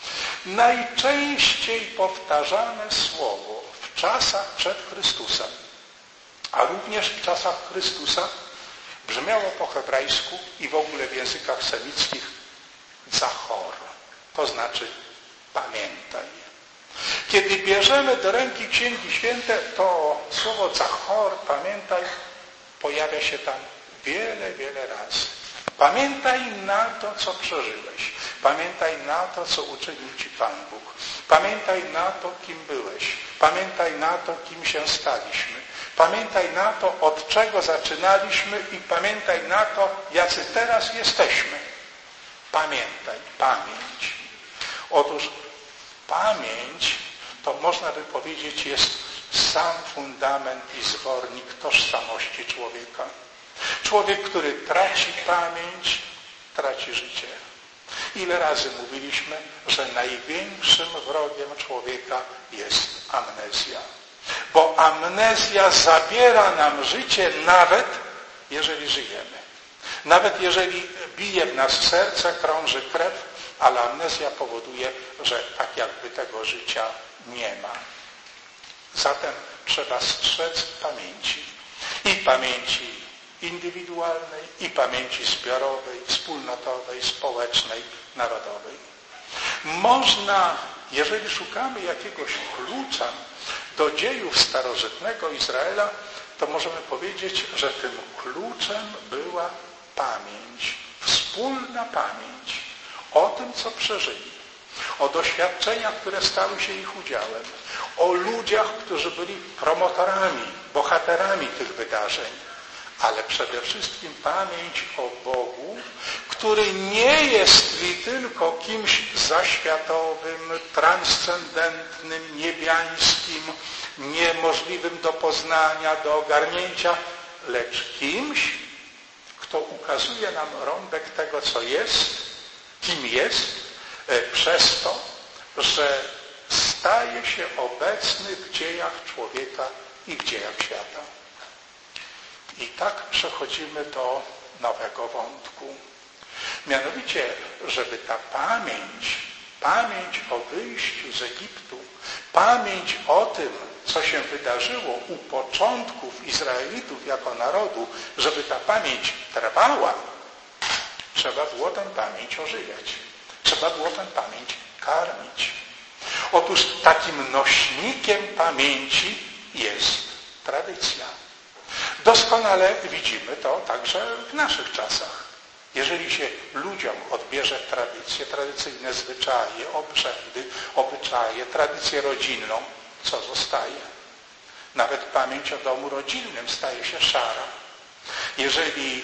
Najczęściej powtarzane słowo w czasach przed Chrystusem, a również w czasach Chrystusa brzmiało po hebrajsku i w ogóle w językach semickich zachor, to znaczy pamiętaj. Kiedy bierzemy do ręki Księgi Święte, to słowo zachor, pamiętaj, pojawia się tam wiele razy. Pamiętaj na to, co przeżyłeś. Pamiętaj na to, co uczynił Ci Pan Bóg. Pamiętaj na to, kim byłeś. Pamiętaj na to, kim się staliśmy. Pamiętaj na to, od czego zaczynaliśmy i pamiętaj na to, jacy teraz jesteśmy. Pamiętaj, pamięć. Otóż pamięć, to można by powiedzieć, jest sam fundament i zwornik tożsamości człowieka. Człowiek, który traci pamięć, traci życie. Ile razy mówiliśmy, że największym wrogiem człowieka jest amnezja. Bo amnezja zabiera nam życie, nawet jeżeli żyjemy. Nawet jeżeli bije w nas serce, krąży krew, ale amnezja powoduje, że tak jakby tego życia nie ma. Zatem trzeba strzec pamięci. I pamięci indywidualnej, i pamięci zbiorowej, wspólnotowej, społecznej, narodowej. Można, jeżeli szukamy jakiegoś klucza do dziejów starożytnego Izraela, to możemy powiedzieć, że tym kluczem była pamięć, wspólna pamięć o tym, co przeżyli, o doświadczeniach, które stały się ich udziałem, o ludziach, którzy byli promotorami, bohaterami tych wydarzeń, ale przede wszystkim pamięć o Bogu, który nie jest li tylko kimś zaświatowym, transcendentnym, niebiańskim, niemożliwym do poznania, do ogarnięcia, lecz kimś, kto ukazuje nam rąbek tego, co jest, kim jest, przez to, że staje się obecny w dziejach człowieka i w dziejach świata. I tak przechodzimy do nowego wątku. Mianowicie, żeby ta pamięć o wyjściu z Egiptu, pamięć o tym, co się wydarzyło u początków Izraelitów jako narodu, żeby ta pamięć trwała, trzeba było tę pamięć ożywiać. Trzeba było tę pamięć karmić. Otóż takim nośnikiem pamięci jest tradycja. Doskonale widzimy to także w naszych czasach. Jeżeli się ludziom odbierze tradycje, tradycyjne zwyczaje, obrzędy, obyczaje, tradycję rodzinną, co zostaje? Nawet pamięć o domu rodzinnym staje się szara. Jeżeli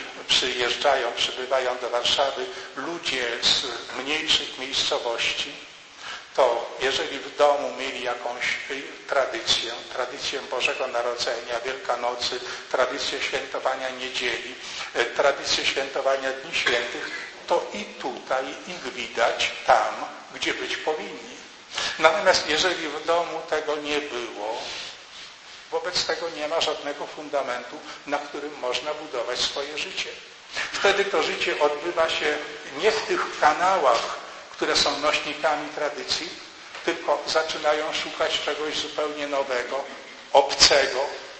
przybywają do Warszawy ludzie z mniejszych miejscowości, to jeżeli w domu mieli jakąś tradycję Bożego Narodzenia, Wielkanocy, tradycję świętowania niedzieli, tradycję świętowania Dni Świętych, to i tutaj ich widać tam, gdzie być powinni. Natomiast jeżeli w domu tego nie było, wobec tego nie ma żadnego fundamentu, na którym można budować swoje życie. Wtedy to życie odbywa się nie w tych kanałach, które są nośnikami tradycji, tylko zaczynają szukać czegoś zupełnie nowego, obcego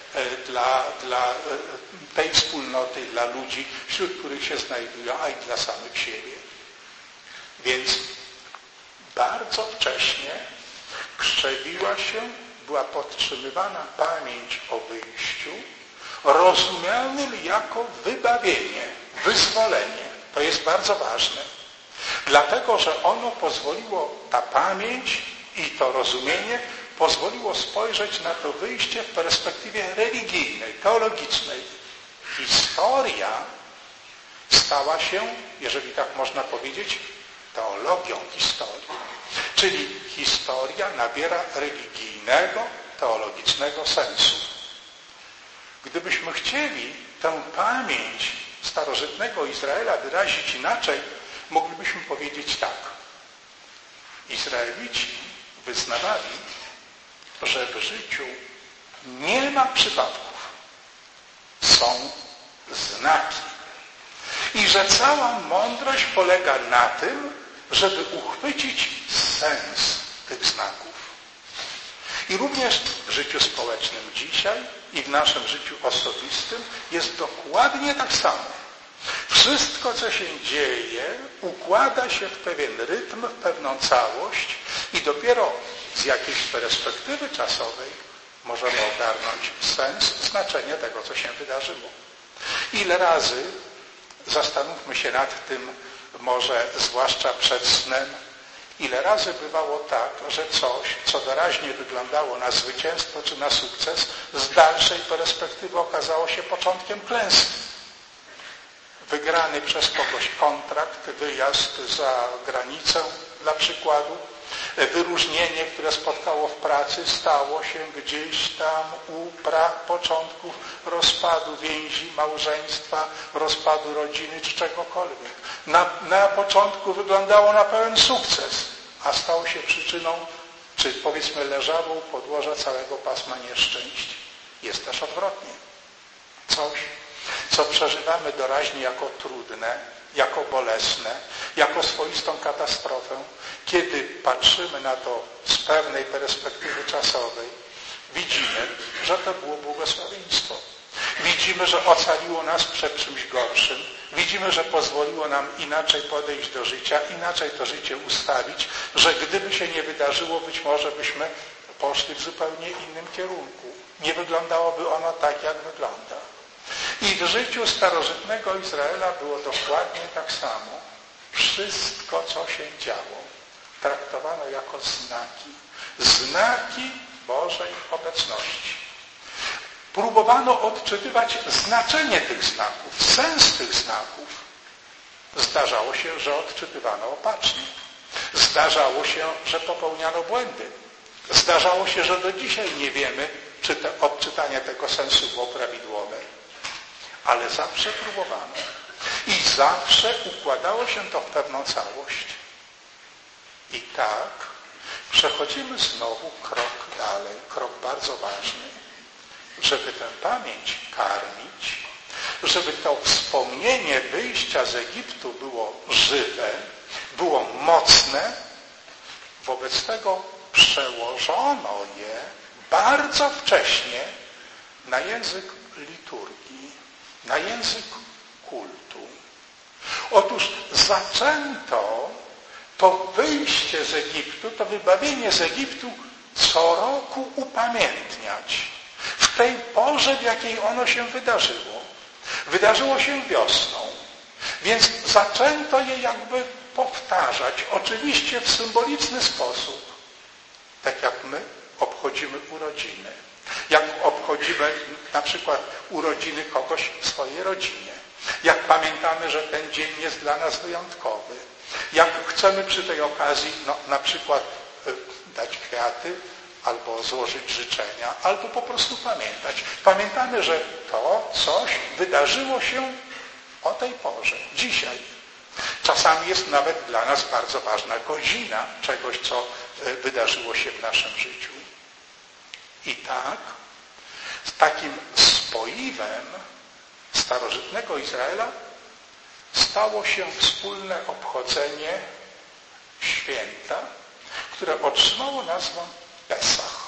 dla tej wspólnoty, dla ludzi, wśród których się znajdują, a i dla samych siebie. Więc bardzo wcześnie krzewiła się, była podtrzymywana pamięć o wyjściu, rozumianym jako wybawienie, wyzwolenie. To jest bardzo ważne. Dlatego, że ono pozwoliło, ta pamięć i to rozumienie pozwoliło spojrzeć na to wyjście w perspektywie religijnej, teologicznej. Historia stała się, jeżeli tak można powiedzieć, teologią historii. Czyli historia nabiera religijnego, teologicznego sensu. Gdybyśmy chcieli tę pamięć starożytnego Izraela wyrazić inaczej, moglibyśmy powiedzieć tak. Izraelici wyznawali, że w życiu nie ma przypadków. Są znaki. I że cała mądrość polega na tym, żeby uchwycić sens tych znaków. I również w życiu społecznym dzisiaj i w naszym życiu osobistym jest dokładnie tak samo. Wszystko, co się dzieje, układa się w pewien rytm, w pewną całość i dopiero z jakiejś perspektywy czasowej możemy ogarnąć sens, znaczenie tego, co się wydarzyło. Ile razy, zastanówmy się nad tym, może zwłaszcza przed snem, ile razy bywało tak, że coś, co doraźnie wyglądało na zwycięstwo czy na sukces, z dalszej perspektywy okazało się początkiem klęski. Wygrany przez kogoś kontrakt, wyjazd za granicę dla przykładu, wyróżnienie, które spotkało w pracy, stało się gdzieś tam u początków rozpadu więzi, małżeństwa, rozpadu rodziny czy czegokolwiek. Na początku wyglądało na pełen sukces, a stał się przyczyną, czy powiedzmy leżało u podłoża całego pasma nieszczęść. Jest też odwrotnie. Coś, co przeżywamy doraźnie jako trudne, jako bolesne, jako swoistą katastrofę, kiedy patrzymy na to z pewnej perspektywy czasowej, widzimy, że to było błogosławieństwo. Widzimy, że ocaliło nas przed czymś gorszym. Widzimy, że pozwoliło nam inaczej podejść do życia, inaczej to życie ustawić, że gdyby się nie wydarzyło, być może byśmy poszli w zupełnie innym kierunku. Nie wyglądałoby ono tak, jak wygląda. I w życiu starożytnego Izraela było dokładnie tak samo. Wszystko, co się działo, traktowano jako znaki. Znaki Bożej obecności. Próbowano odczytywać znaczenie tych znaków, sens tych znaków. Zdarzało się, że odczytywano opacznie. Zdarzało się, że popełniano błędy. Zdarzało się, że do dzisiaj nie wiemy, czy odczytanie tego sensu było prawidłowe. Ale zawsze próbowano. I zawsze układało się to w pewną całość. I tak przechodzimy znowu krok dalej, krok bardzo ważny. Żeby tę pamięć karmić, żeby to wspomnienie wyjścia z Egiptu było żywe, było mocne, wobec tego przełożono je bardzo wcześnie na język liturgii, na język kultu. Otóż zaczęto to wyjście z Egiptu, to wybawienie z Egiptu co roku upamiętniać. W tej porze, w jakiej ono się wydarzyło. Wydarzyło się wiosną. Więc zaczęto je jakby powtarzać, oczywiście w symboliczny sposób. Tak jak my obchodzimy urodziny. Jak obchodzimy na przykład urodziny kogoś w swojej rodzinie. Jak pamiętamy, że ten dzień jest dla nas wyjątkowy. Jak chcemy przy tej okazji, na przykład dać kwiaty, albo złożyć życzenia, albo po prostu pamiętać. Pamiętamy, że to coś wydarzyło się o tej porze, dzisiaj. Czasami jest nawet dla nas bardzo ważna godzina czegoś, co wydarzyło się w naszym życiu. I tak, z takim spoiwem starożytnego Izraela stało się wspólne obchodzenie święta, które otrzymało nazwę Pesach.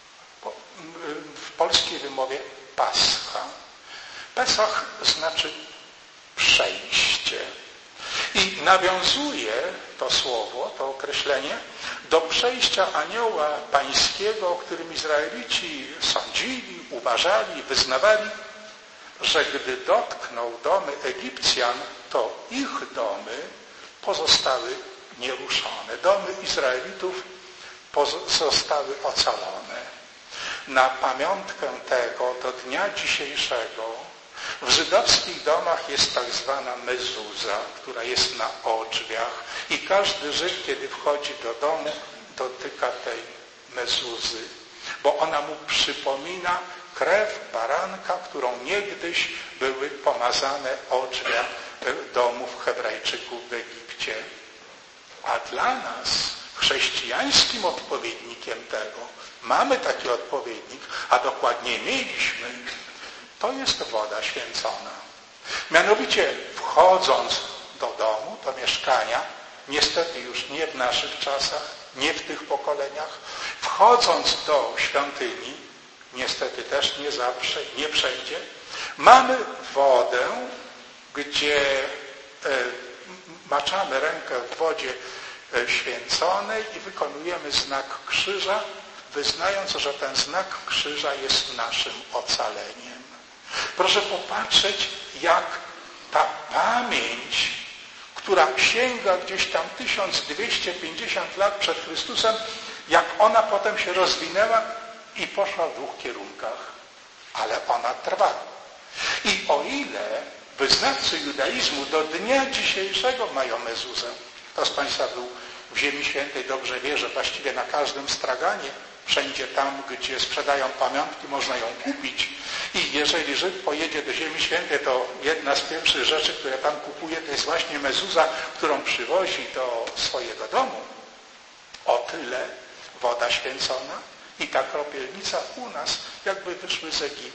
W polskiej wymowie Pascha. Pesach znaczy przejście. I nawiązuje to słowo, to określenie, do przejścia anioła pańskiego, o którym Izraelici sądzili, uważali, wyznawali, że gdy dotknął domy Egipcjan, to ich domy pozostały nieruszone. Domy Izraelitów zostały ocalone. Na pamiątkę tego do dnia dzisiejszego w żydowskich domach jest tak zwana mezuza, która jest na odrzwiach i każdy Żyd, kiedy wchodzi do domu, dotyka tej mezuzy, bo ona mu przypomina krew baranka, którą niegdyś były pomazane odrzwia domów Hebrajczyków w Egipcie. A dla nas chrześcijańskim odpowiednikiem tego, mamy taki odpowiednik, a dokładnie mieliśmy, to jest woda święcona. Mianowicie wchodząc do domu, do mieszkania, niestety już nie w naszych czasach, nie w tych pokoleniach, wchodząc do świątyni, niestety też nie zawsze, nie wszędzie, mamy wodę, gdzie maczamy rękę w wodzie święconej i wykonujemy znak krzyża, wyznając, że ten znak krzyża jest naszym ocaleniem. Proszę popatrzeć, jak ta pamięć, która sięga gdzieś tam 1250 lat przed Chrystusem, jak ona potem się rozwinęła i poszła w dwóch kierunkach. Ale ona trwa. I o ile wyznawcy judaizmu do dnia dzisiejszego mają mezuzę, kto z Państwa był w Ziemi Świętej, dobrze wie, że właściwie na każdym straganie, wszędzie tam, gdzie sprzedają pamiątki, można ją kupić. I jeżeli Żyd pojedzie do Ziemi Świętej, to jedna z pierwszych rzeczy, które tam kupuje, to jest właśnie mezuza, którą przywozi do swojego domu. O tyle woda święcona i ta kropielnica u nas jakby wyszły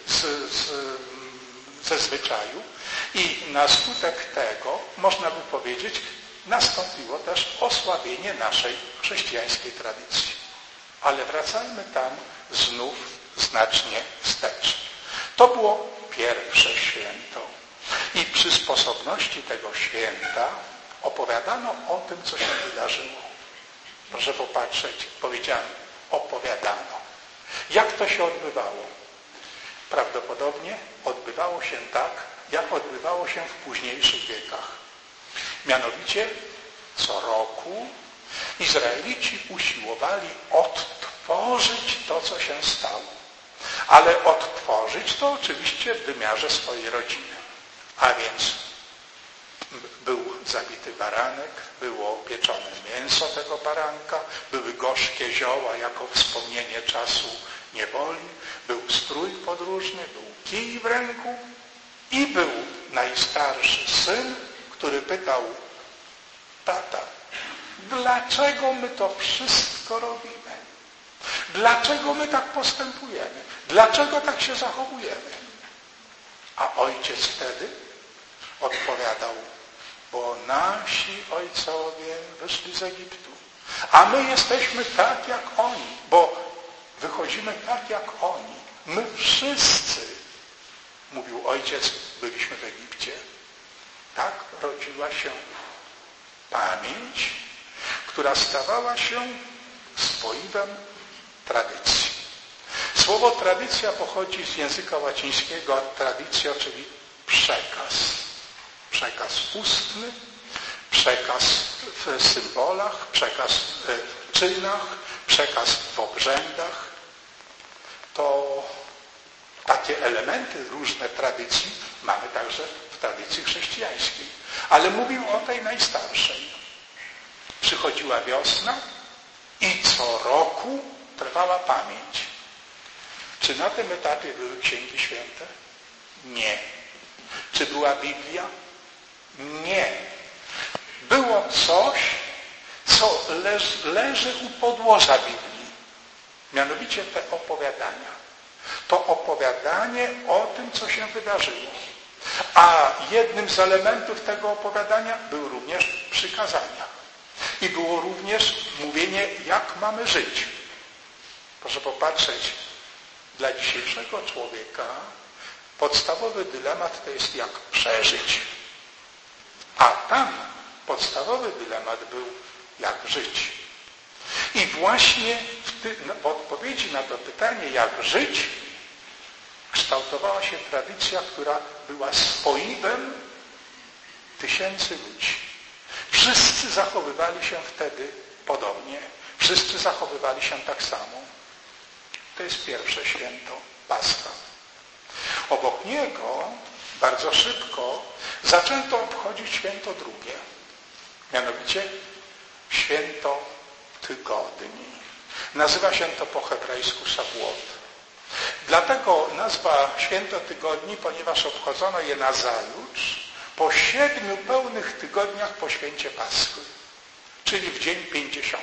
ze zwyczaju i na skutek tego, można by powiedzieć, nastąpiło też osłabienie naszej chrześcijańskiej tradycji. Ale wracajmy tam znów znacznie wstecz. To było pierwsze święto. I przy sposobności tego święta opowiadano o tym, co się wydarzyło. Proszę popatrzeć, powiedziałem, opowiadano. Jak to się odbywało? Prawdopodobnie odbywało się tak, jak odbywało się w późniejszych wiekach. Mianowicie co roku Izraelici usiłowali odtworzyć to, co się stało. Ale odtworzyć to oczywiście w wymiarze swojej rodziny. A więc był zabity baranek, było pieczone mięso tego baranka, były gorzkie zioła jako wspomnienie czasu niewoli, był strój podróżny, był kij w ręku i był najstarszy syn, który pytał: tata, dlaczego my to wszystko robimy? Dlaczego my tak postępujemy? Dlaczego tak się zachowujemy? A ojciec wtedy odpowiadał: bo nasi ojcowie wyszli z Egiptu, a my jesteśmy tak jak oni, bo wychodzimy tak jak oni. My wszyscy, mówił ojciec, byliśmy w Egipcie. Tak rodziła się pamięć, która stawała się spoiwem tradycji. Słowo tradycja pochodzi z języka łacińskiego tradycja, czyli przekaz. Przekaz ustny, przekaz w symbolach, przekaz w czynach, przekaz w obrzędach. To takie elementy różne tradycji mamy także w tradycji chrześcijańskiej. Ale mówił o tej najstarszej. Przychodziła wiosna I co roku trwała pamięć. Czy na tym etapie były Księgi Święte? Nie. Czy była Biblia? Nie. Było coś, co leży u podłoża Biblii. Mianowicie te opowiadania. To opowiadanie o tym, co się wydarzyło. A jednym z elementów tego opowiadania były również przykazania. I było również mówienie, jak mamy żyć. Proszę popatrzeć, dla dzisiejszego człowieka podstawowy dylemat to jest, jak przeżyć. A tam podstawowy dylemat był, jak żyć. I właśnie w odpowiedzi na to pytanie, jak żyć, kształtowała się tradycja, która była spoiwem tysięcy ludzi. Wszyscy zachowywali się wtedy podobnie. Wszyscy zachowywali się tak samo. To jest pierwsze święto, Pascha. Obok niego bardzo szybko zaczęto obchodzić święto drugie. Mianowicie święto tygodni. Nazywa się to po hebrajsku Szabłot. Dlatego nazwa święto tygodni, ponieważ obchodzono je nazajutrz, po 7 pełnych tygodniach po święcie Paschy, czyli w dzień 50.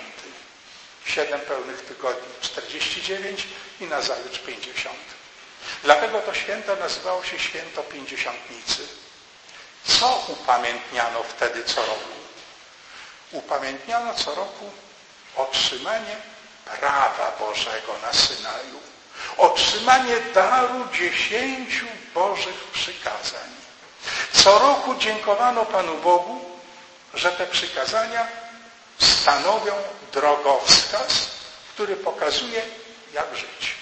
7 pełnych tygodni, 49 i nazajutrz 50. Dlatego to święto nazywało się święto Pięćdziesiątnicy. Co upamiętniano wtedy co roku? Upamiętniano co roku otrzymanie prawa Bożego na Synaju. Otrzymanie daru 10 Bożych przykazań. Co roku dziękowano Panu Bogu, że te przykazania stanowią drogowskaz, który pokazuje, jak żyć.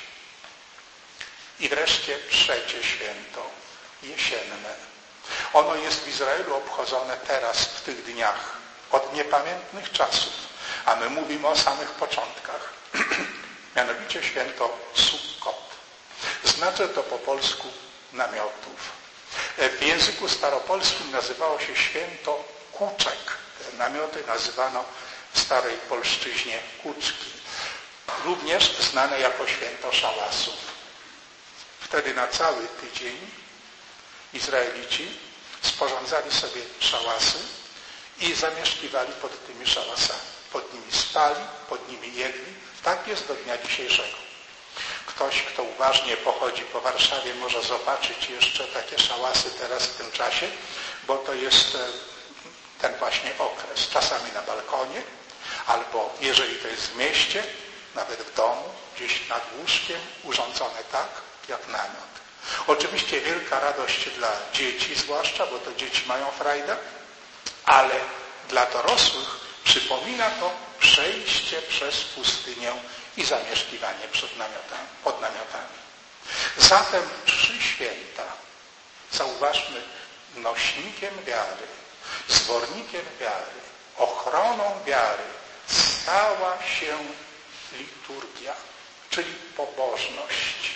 I wreszcie trzecie święto, jesienne. Ono jest w Izraelu obchodzone teraz, w tych dniach, od niepamiętnych czasów, a my mówimy o samych początkach. Mianowicie święto Sukkot. Znaczy to po polsku namiotów. W języku staropolskim nazywało się święto Kuczek. Te namioty nazywano w starej polszczyźnie kuczki. Również znane jako święto szałasów. Wtedy na cały tydzień Izraelici sporządzali sobie szałasy i zamieszkiwali pod tymi szałasami. Pod nimi spali, pod nimi jedli. Tak jest do dnia dzisiejszego. Ktoś, kto uważnie pochodzi po Warszawie, może zobaczyć jeszcze takie szałasy teraz w tym czasie, bo to jest ten właśnie okres. Czasami na balkonie, albo jeżeli to jest w mieście, nawet w domu, gdzieś nad łóżkiem, urządzone tak, jak namiot. Oczywiście wielka radość dla dzieci zwłaszcza, bo to dzieci mają frajdę, ale dla dorosłych przypomina to przejście przez pustynię i zamieszkiwanie pod namiotami. Zatem 3 święta, zauważmy, nośnikiem wiary, zwornikiem wiary, ochroną wiary stała się liturgia, czyli pobożność.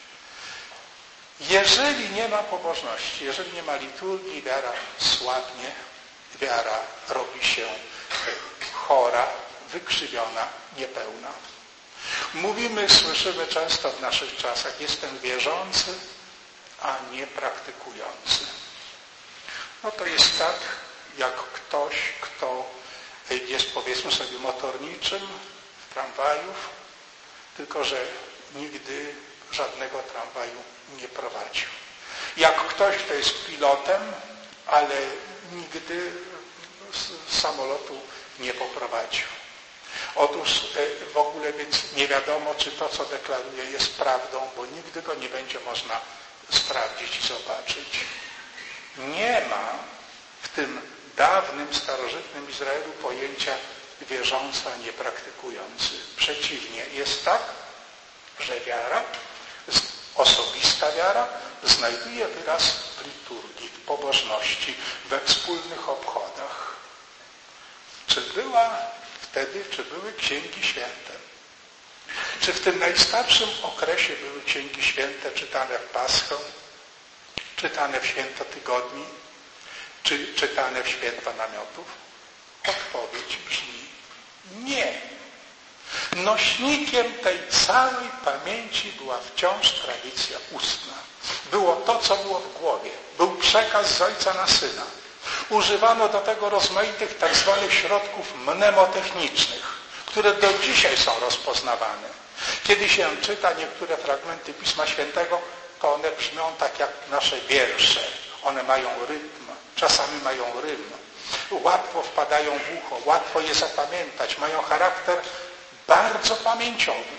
Jeżeli nie ma pobożności, jeżeli nie ma liturgii, wiara słabnie, wiara robi się chora, wykrzywiona, niepełna. Mówimy, słyszymy często w naszych czasach, jestem wierzący, a nie praktykujący. No to jest tak, jak ktoś, kto jest, powiedzmy sobie, motorniczym w tramwajów, tylko że nigdy żadnego tramwaju nie prowadził. Jak ktoś, kto jest pilotem, ale nigdy samolotu nie poprowadził. Otóż w ogóle więc nie wiadomo, czy to, co deklaruje, jest prawdą, bo nigdy go nie będzie można sprawdzić i zobaczyć. Nie ma w tym dawnym, starożytnym Izraelu pojęcia wierzący, a nie praktykujący. Przeciwnie, jest tak, że wiara, osobista wiara, znajduje wyraz w liturgii, w pobożności, we wspólnych obchodach. Czy były Księgi Święte? Czy w tym najstarszym okresie były Księgi Święte czytane w Paschę, czytane w święto tygodni, czy czytane w święto namiotów? Odpowiedź brzmi nie. Nośnikiem tej całej pamięci była wciąż tradycja ustna. Było to, co było w głowie. Był przekaz z ojca na syna. Używano do tego rozmaitych tak zwanych środków mnemotechnicznych, które do dzisiaj są rozpoznawane. Kiedy się czyta niektóre fragmenty Pisma Świętego, to one brzmią tak jak nasze wiersze. One mają rytm, czasami mają rym. Łatwo wpadają w ucho, łatwo je zapamiętać. Mają charakter bardzo pamięciowy.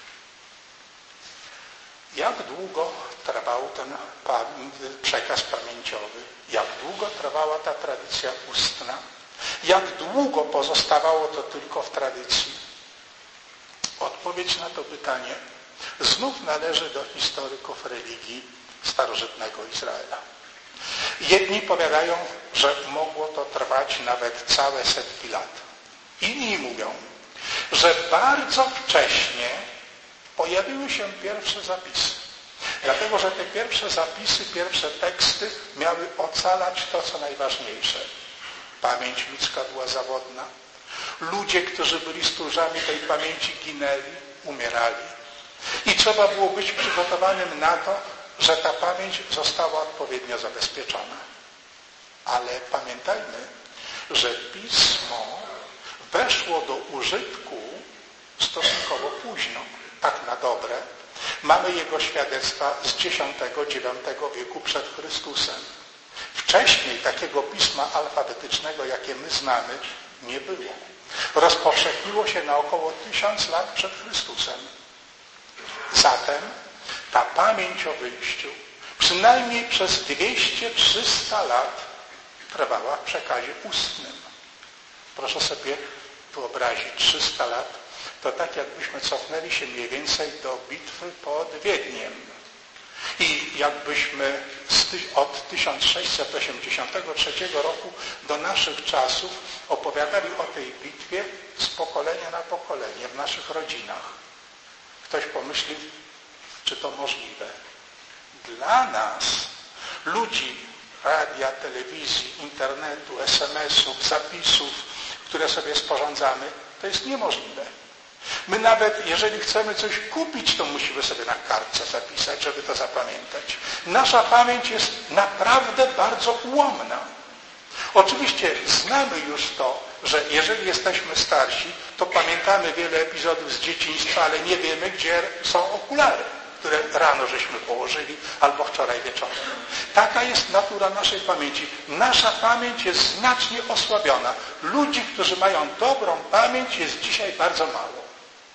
Jak długo trwał ten przekaz pamięciowy? Jak długo trwała ta tradycja ustna? Jak długo pozostawało to tylko w tradycji? Odpowiedź na to pytanie znów należy do historyków religii starożytnego Izraela. Jedni powiadają, że mogło to trwać nawet całe setki lat. Inni mówią, że bardzo wcześnie pojawiły się pierwsze zapisy. Dlatego, że te pierwsze zapisy, pierwsze teksty miały ocalać to, co najważniejsze. Pamięć ludzka była zawodna. Ludzie, którzy byli stróżami tej pamięci, ginęli, umierali. I trzeba było być przygotowanym na to, że ta pamięć została odpowiednio zabezpieczona. Ale pamiętajmy, że Pismo weszło do użytku stosunkowo późno, tak na dobre. Mamy jego świadectwa z X-IX wieku przed Chrystusem. Wcześniej takiego pisma alfabetycznego, jakie my znamy, nie było. Rozpowszechniło się na około 1000 lat przed Chrystusem. Zatem ta pamięć o wyjściu przynajmniej przez 200-300 lat trwała w przekazie ustnym. Proszę sobie wyobrazić, 300 lat to tak jakbyśmy cofnęli się mniej więcej do bitwy pod Wiedniem. I jakbyśmy od 1683 roku do naszych czasów opowiadali o tej bitwie z pokolenia na pokolenie w naszych rodzinach. Ktoś pomyśli, czy to możliwe. Dla nas, ludzi radia, telewizji, internetu, SMS-ów, zapisów, które sobie sporządzamy, to jest niemożliwe. My nawet, jeżeli chcemy coś kupić, to musimy sobie na kartce zapisać, żeby to zapamiętać. Nasza pamięć jest naprawdę bardzo ułomna. Oczywiście znamy już to, że jeżeli jesteśmy starsi, to pamiętamy wiele epizodów z dzieciństwa, ale nie wiemy, gdzie są okulary, które rano żeśmy położyli albo wczoraj wieczorem. Taka jest natura naszej pamięci. Nasza pamięć jest znacznie osłabiona. Ludzi, którzy mają dobrą pamięć, jest dzisiaj bardzo mało.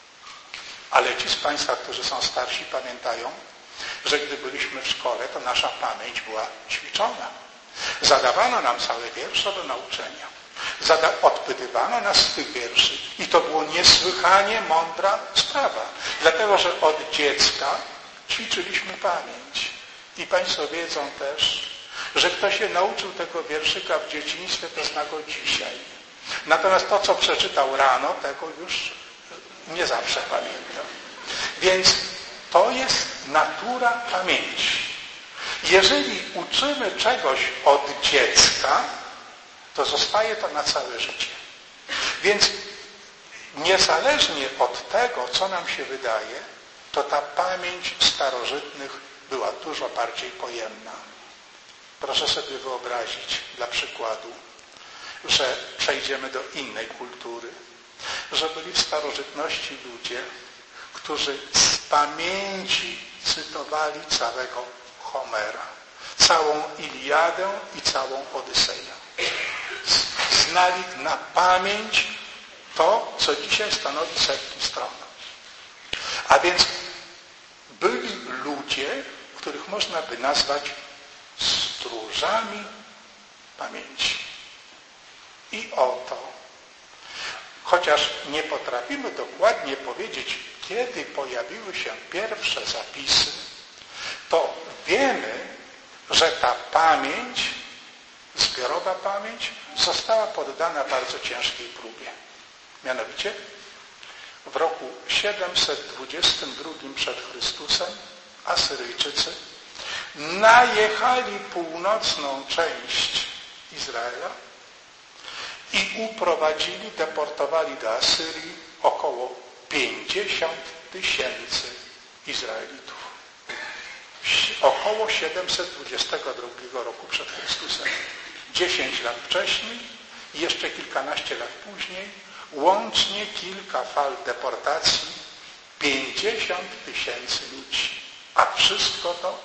Ale ci z Państwa, którzy są starsi, pamiętają, że gdy byliśmy w szkole, to nasza pamięć była ćwiczona. Zadawano nam całe wiersze do nauczenia. Odpytywano nas z tych wierszy. I to było niesłychanie mądra sprawa. Dlatego, że od dziecka ćwiczyliśmy pamięć. I Państwo wiedzą też, że kto się nauczył tego wierszyka w dzieciństwie, to zna go dzisiaj. Natomiast to, co przeczytał rano, tego już nie zawsze pamiętam. Więc to jest natura pamięci. Jeżeli uczymy czegoś od dziecka, to zostaje to na całe życie. Więc niezależnie od tego, co nam się wydaje, to ta pamięć starożytnych była dużo bardziej pojemna. Proszę sobie wyobrazić, dla przykładu, że przejdziemy do innej kultury, że byli w starożytności ludzie, którzy z pamięci cytowali całego Homera, całą Iliadę i całą Odyseję. Znali na pamięć to, co dzisiaj stanowi setki stron. A więc byli ludzie, których można by nazwać stróżami pamięci. I oto, chociaż nie potrafimy dokładnie powiedzieć, kiedy pojawiły się pierwsze zapisy, to wiemy, że ta pamięć, zbiorowa pamięć, została poddana bardzo ciężkiej próbie. Mianowicie w roku 722 przed Chrystusem Asyryjczycy najechali północną część Izraela i uprowadzili, deportowali do Asyrii około 50 000 Izraelitów. Około 722 roku przed Chrystusem. 10 lat wcześniej i jeszcze kilkanaście lat później, łącznie kilka fal deportacji, 50 000 ludzi. A wszystko to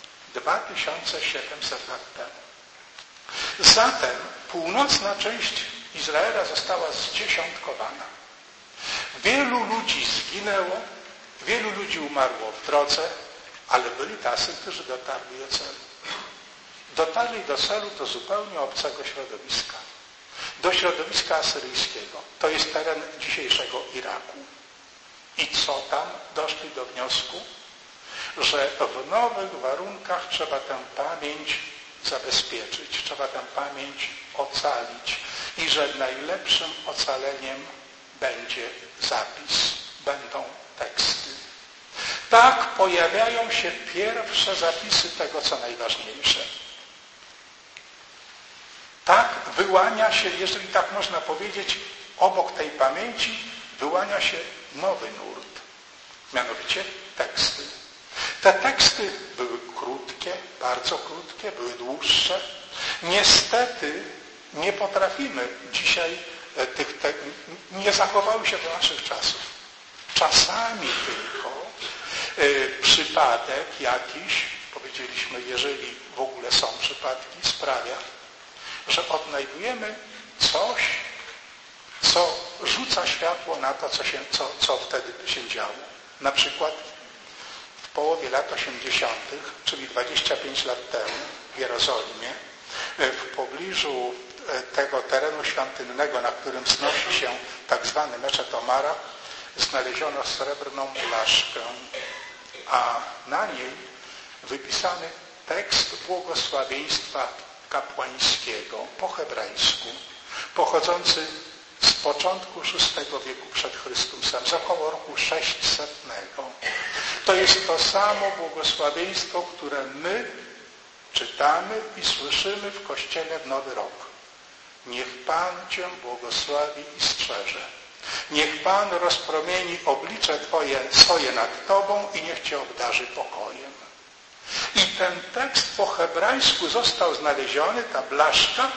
2700 lat temu. Zatem północna część Izraela została zdziesiątkowana. Wielu ludzi zginęło, wielu ludzi umarło w drodze, ale byli tacy, którzy dotarli do celu. Dotarli do celu do zupełnie obcego środowiska. Do środowiska asyryjskiego. To jest teren dzisiejszego Iraku. I co tam? Doszli do wniosku, że w nowych warunkach trzeba tę pamięć zabezpieczyć, trzeba tę pamięć ocalić i że najlepszym ocaleniem będzie zapis, będą teksty. Tak pojawiają się pierwsze zapisy tego, co najważniejsze. Tak wyłania się, jeżeli tak można powiedzieć, obok tej pamięci wyłania się nowy nurt, mianowicie teksty. Te teksty były krótkie, bardzo krótkie, były dłuższe. Niestety nie potrafimy dzisiaj nie zachowały się do naszych czasów. Czasami tylko przypadek jakiś, powiedzieliśmy, jeżeli w ogóle są przypadki, sprawia, że odnajdujemy coś, co rzuca światło na to, co wtedy się działo. Na przykład w połowie lat 80., czyli 25 lat temu w Jerozolimie, w pobliżu tego terenu świątynnego, na którym wznosi się tak zwany Meczet Omara, znaleziono srebrną blaszkę, a na niej wypisany tekst błogosławieństwa kapłańskiego po hebrajsku, pochodzący z początku VI wieku przed Chrystusem, z około roku 600. To jest to samo błogosławieństwo, które my czytamy i słyszymy w Kościele w Nowy Rok. Niech Pan Cię błogosławi i strzeże. Niech Pan rozpromieni oblicze swoje nad Tobą i niech Cię obdarzy pokojem. I ten tekst po hebrajsku został znaleziony, ta blaszka,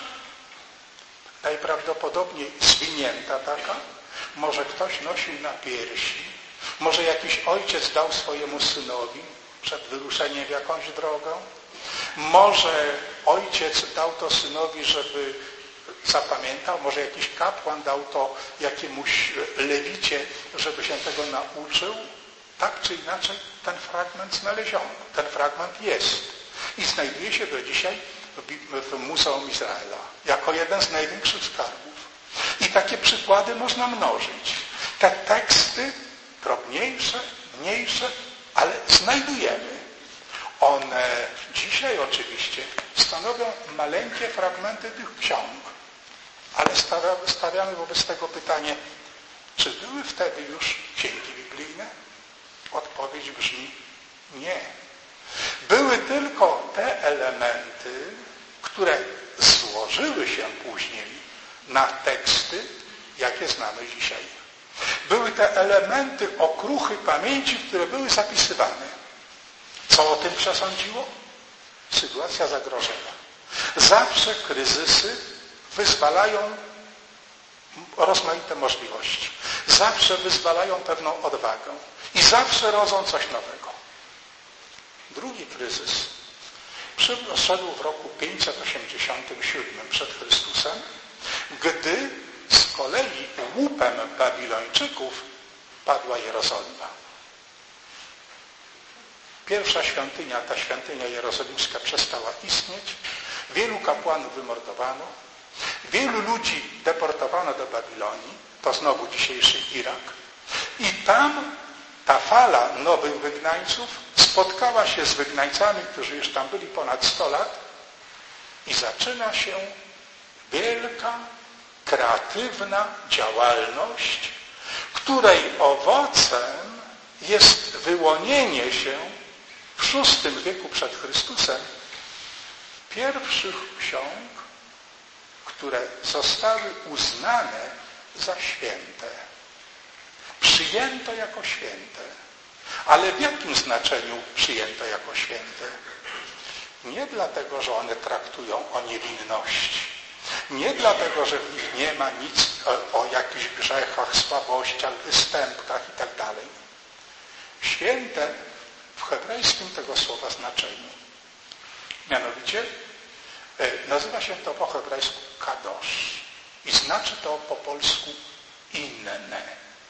najprawdopodobniej zwinięta taka, może ktoś nosił na piersi, może jakiś ojciec dał swojemu synowi przed wyruszeniem w jakąś drogę, może ojciec dał to synowi, żeby zapamiętał, może jakiś kapłan dał to jakiemuś lewicie, żeby się tego nauczył. Tak czy inaczej ten fragment znaleziono. Ten fragment jest i znajduje się do dzisiaj w Muzeum Izraela jako jeden z największych skarbów. I takie przykłady można mnożyć. Te teksty drobniejsze, mniejsze, ale znajdujemy. One dzisiaj oczywiście stanowią maleńkie fragmenty tych ksiąg, ale stawiamy wobec tego pytanie, czy były wtedy już księgi biblijne? Odpowiedź brzmi nie. Były tylko te elementy, które złożyły się później na teksty, jakie znamy dzisiaj. Były te elementy, okruchy pamięci, które były zapisywane. Co o tym przesądziło? Sytuacja zagrożenia. Zawsze kryzysy wyzwalają rozmaite możliwości. Zawsze wyzwalają pewną odwagę. I zawsze rodzą coś nowego. Drugi kryzys przyszedł w roku 587 przed Chrystusem, gdy z kolei łupem Babilończyków padła Jerozolima. Pierwsza świątynia, ta świątynia jerozolimska przestała istnieć, wielu kapłanów wymordowano, wielu ludzi deportowano do Babilonii, to znowu dzisiejszy Irak, i tam ta fala nowych wygnańców spotkała się z wygnańcami, którzy już tam byli ponad 100 lat i zaczyna się wielka, kreatywna działalność, której owocem jest wyłonienie się w VI wieku przed Chrystusem pierwszych ksiąg, które zostały uznane za święte. przyjęto jako święte. Ale w jakim znaczeniu przyjęto jako święte? Nie dlatego, że one traktują o niewinności. Nie dlatego, że w nich nie ma nic o jakichś grzechach, słabościach, występkach itd. Święte w hebrajskim tego słowa znaczeniu. Mianowicie nazywa się to po hebrajsku kadosz i znaczy to po polsku inne.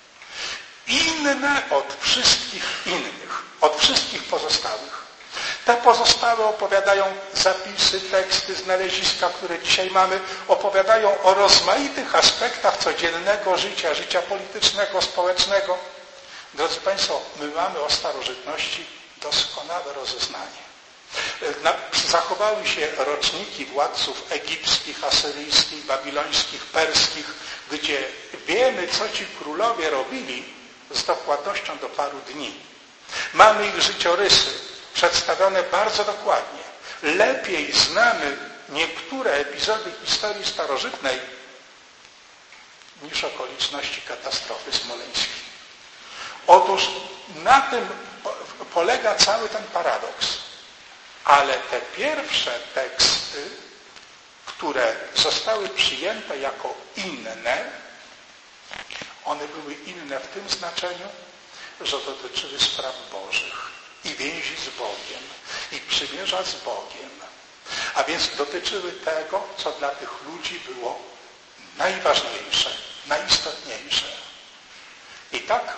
Inne od wszystkich innych, od wszystkich pozostałych. Te pozostałe opowiadają zapisy, teksty, znaleziska, które dzisiaj mamy, opowiadają o rozmaitych aspektach codziennego życia, życia politycznego, społecznego. Drodzy Państwo, my mamy o starożytności doskonałe rozeznanie. Zachowały się roczniki władców egipskich, asyryjskich, babilońskich, perskich, gdzie wiemy, co ci królowie robili z dokładnością do paru dni. Mamy ich życiorysy przedstawione bardzo dokładnie. Lepiej znamy niektóre epizody historii starożytnej niż okoliczności katastrofy smoleńskiej. Otóż na tym polega cały ten paradoks. Ale te pierwsze teksty, które zostały przyjęte jako inne, one były inne w tym znaczeniu, że dotyczyły spraw bożych i więzi z Bogiem i przymierza z Bogiem. A więc dotyczyły tego, co dla tych ludzi było najważniejsze, najistotniejsze. I tak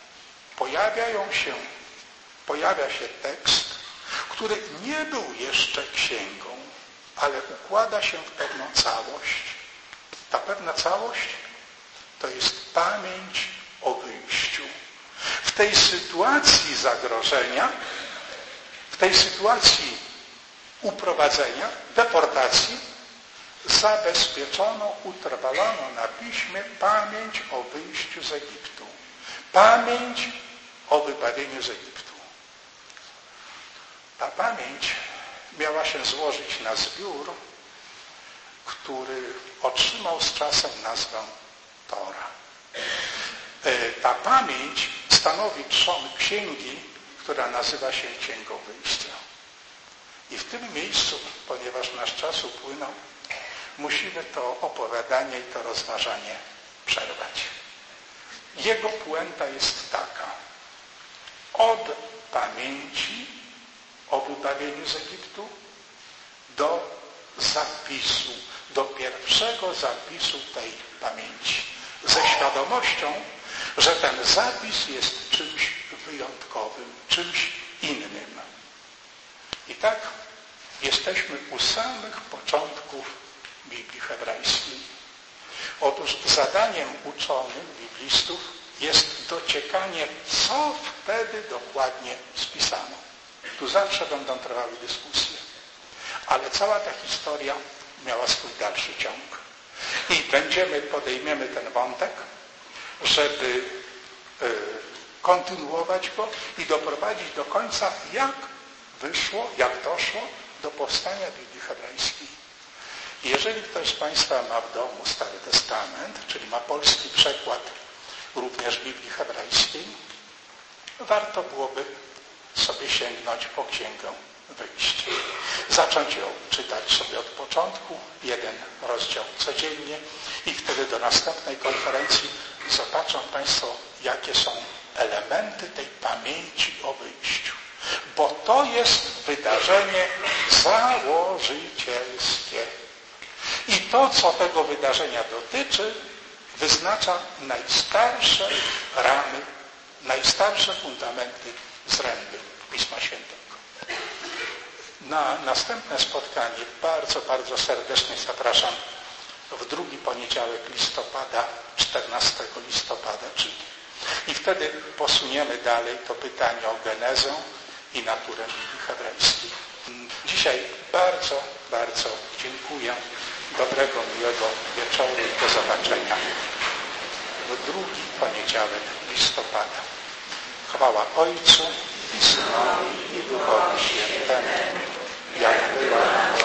pojawia się tekst, który nie był jeszcze księgą, ale układa się w pewną całość. Ta pewna całość to jest pamięć o wyjściu. W tej sytuacji zagrożenia, w tej sytuacji uprowadzenia, deportacji, zabezpieczono, utrwalono na piśmie pamięć o wyjściu z Egiptu. Pamięć o wybawieniu z Egiptu. Ta pamięć miała się złożyć na zbiór, który otrzymał z czasem nazwę Tora. Ta pamięć stanowi trzon księgi, która nazywa się Księgą Wyjścia. I w tym miejscu, ponieważ nasz czas upłynął, musimy to opowiadanie i to rozważanie przerwać. Jego puenta jest taka. Od pamięci o wybawieniu z Egiptu do zapisu, do pierwszego zapisu tej pamięci. Ze świadomością, że ten zapis jest czymś wyjątkowym, czymś innym. I tak jesteśmy u samych początków Biblii hebrajskiej. Otóż zadaniem uczonych, biblistów jest dociekanie, co wtedy dokładnie spisano. Tu zawsze będą trwały dyskusje. Ale cała ta historia miała swój dalszy ciąg. I podejmiemy ten wątek, żeby kontynuować go i doprowadzić do końca, jak doszło do powstania Biblii hebrajskiej. Jeżeli ktoś z Państwa ma w domu Stary Testament, czyli ma polski przekład również Biblii hebrajskiej, warto byłoby sobie sięgnąć po Księgę Wyjścia. Zacząć ją czytać sobie od początku, jeden rozdział codziennie i wtedy do następnej konferencji zobaczą Państwo, jakie są elementy tej pamięci o wyjściu. Bo to jest wydarzenie założycielskie. I to, co tego wydarzenia dotyczy, wyznacza najstarsze ramy, najstarsze fundamenty zręby Pisma Świętego. Na następne spotkanie bardzo, bardzo serdecznie zapraszam w drugi poniedziałek listopada, 14 listopada, czyli. I wtedy posuniemy dalej to pytanie o genezę i naturę Biblii hebrajskiej. Dzisiaj bardzo, bardzo dziękuję. Dobrego, miłego wieczoru i do zobaczenia w drugi poniedziałek listopada. Chwała Ojcu i Synowi i Duchowi Świętemu, jak była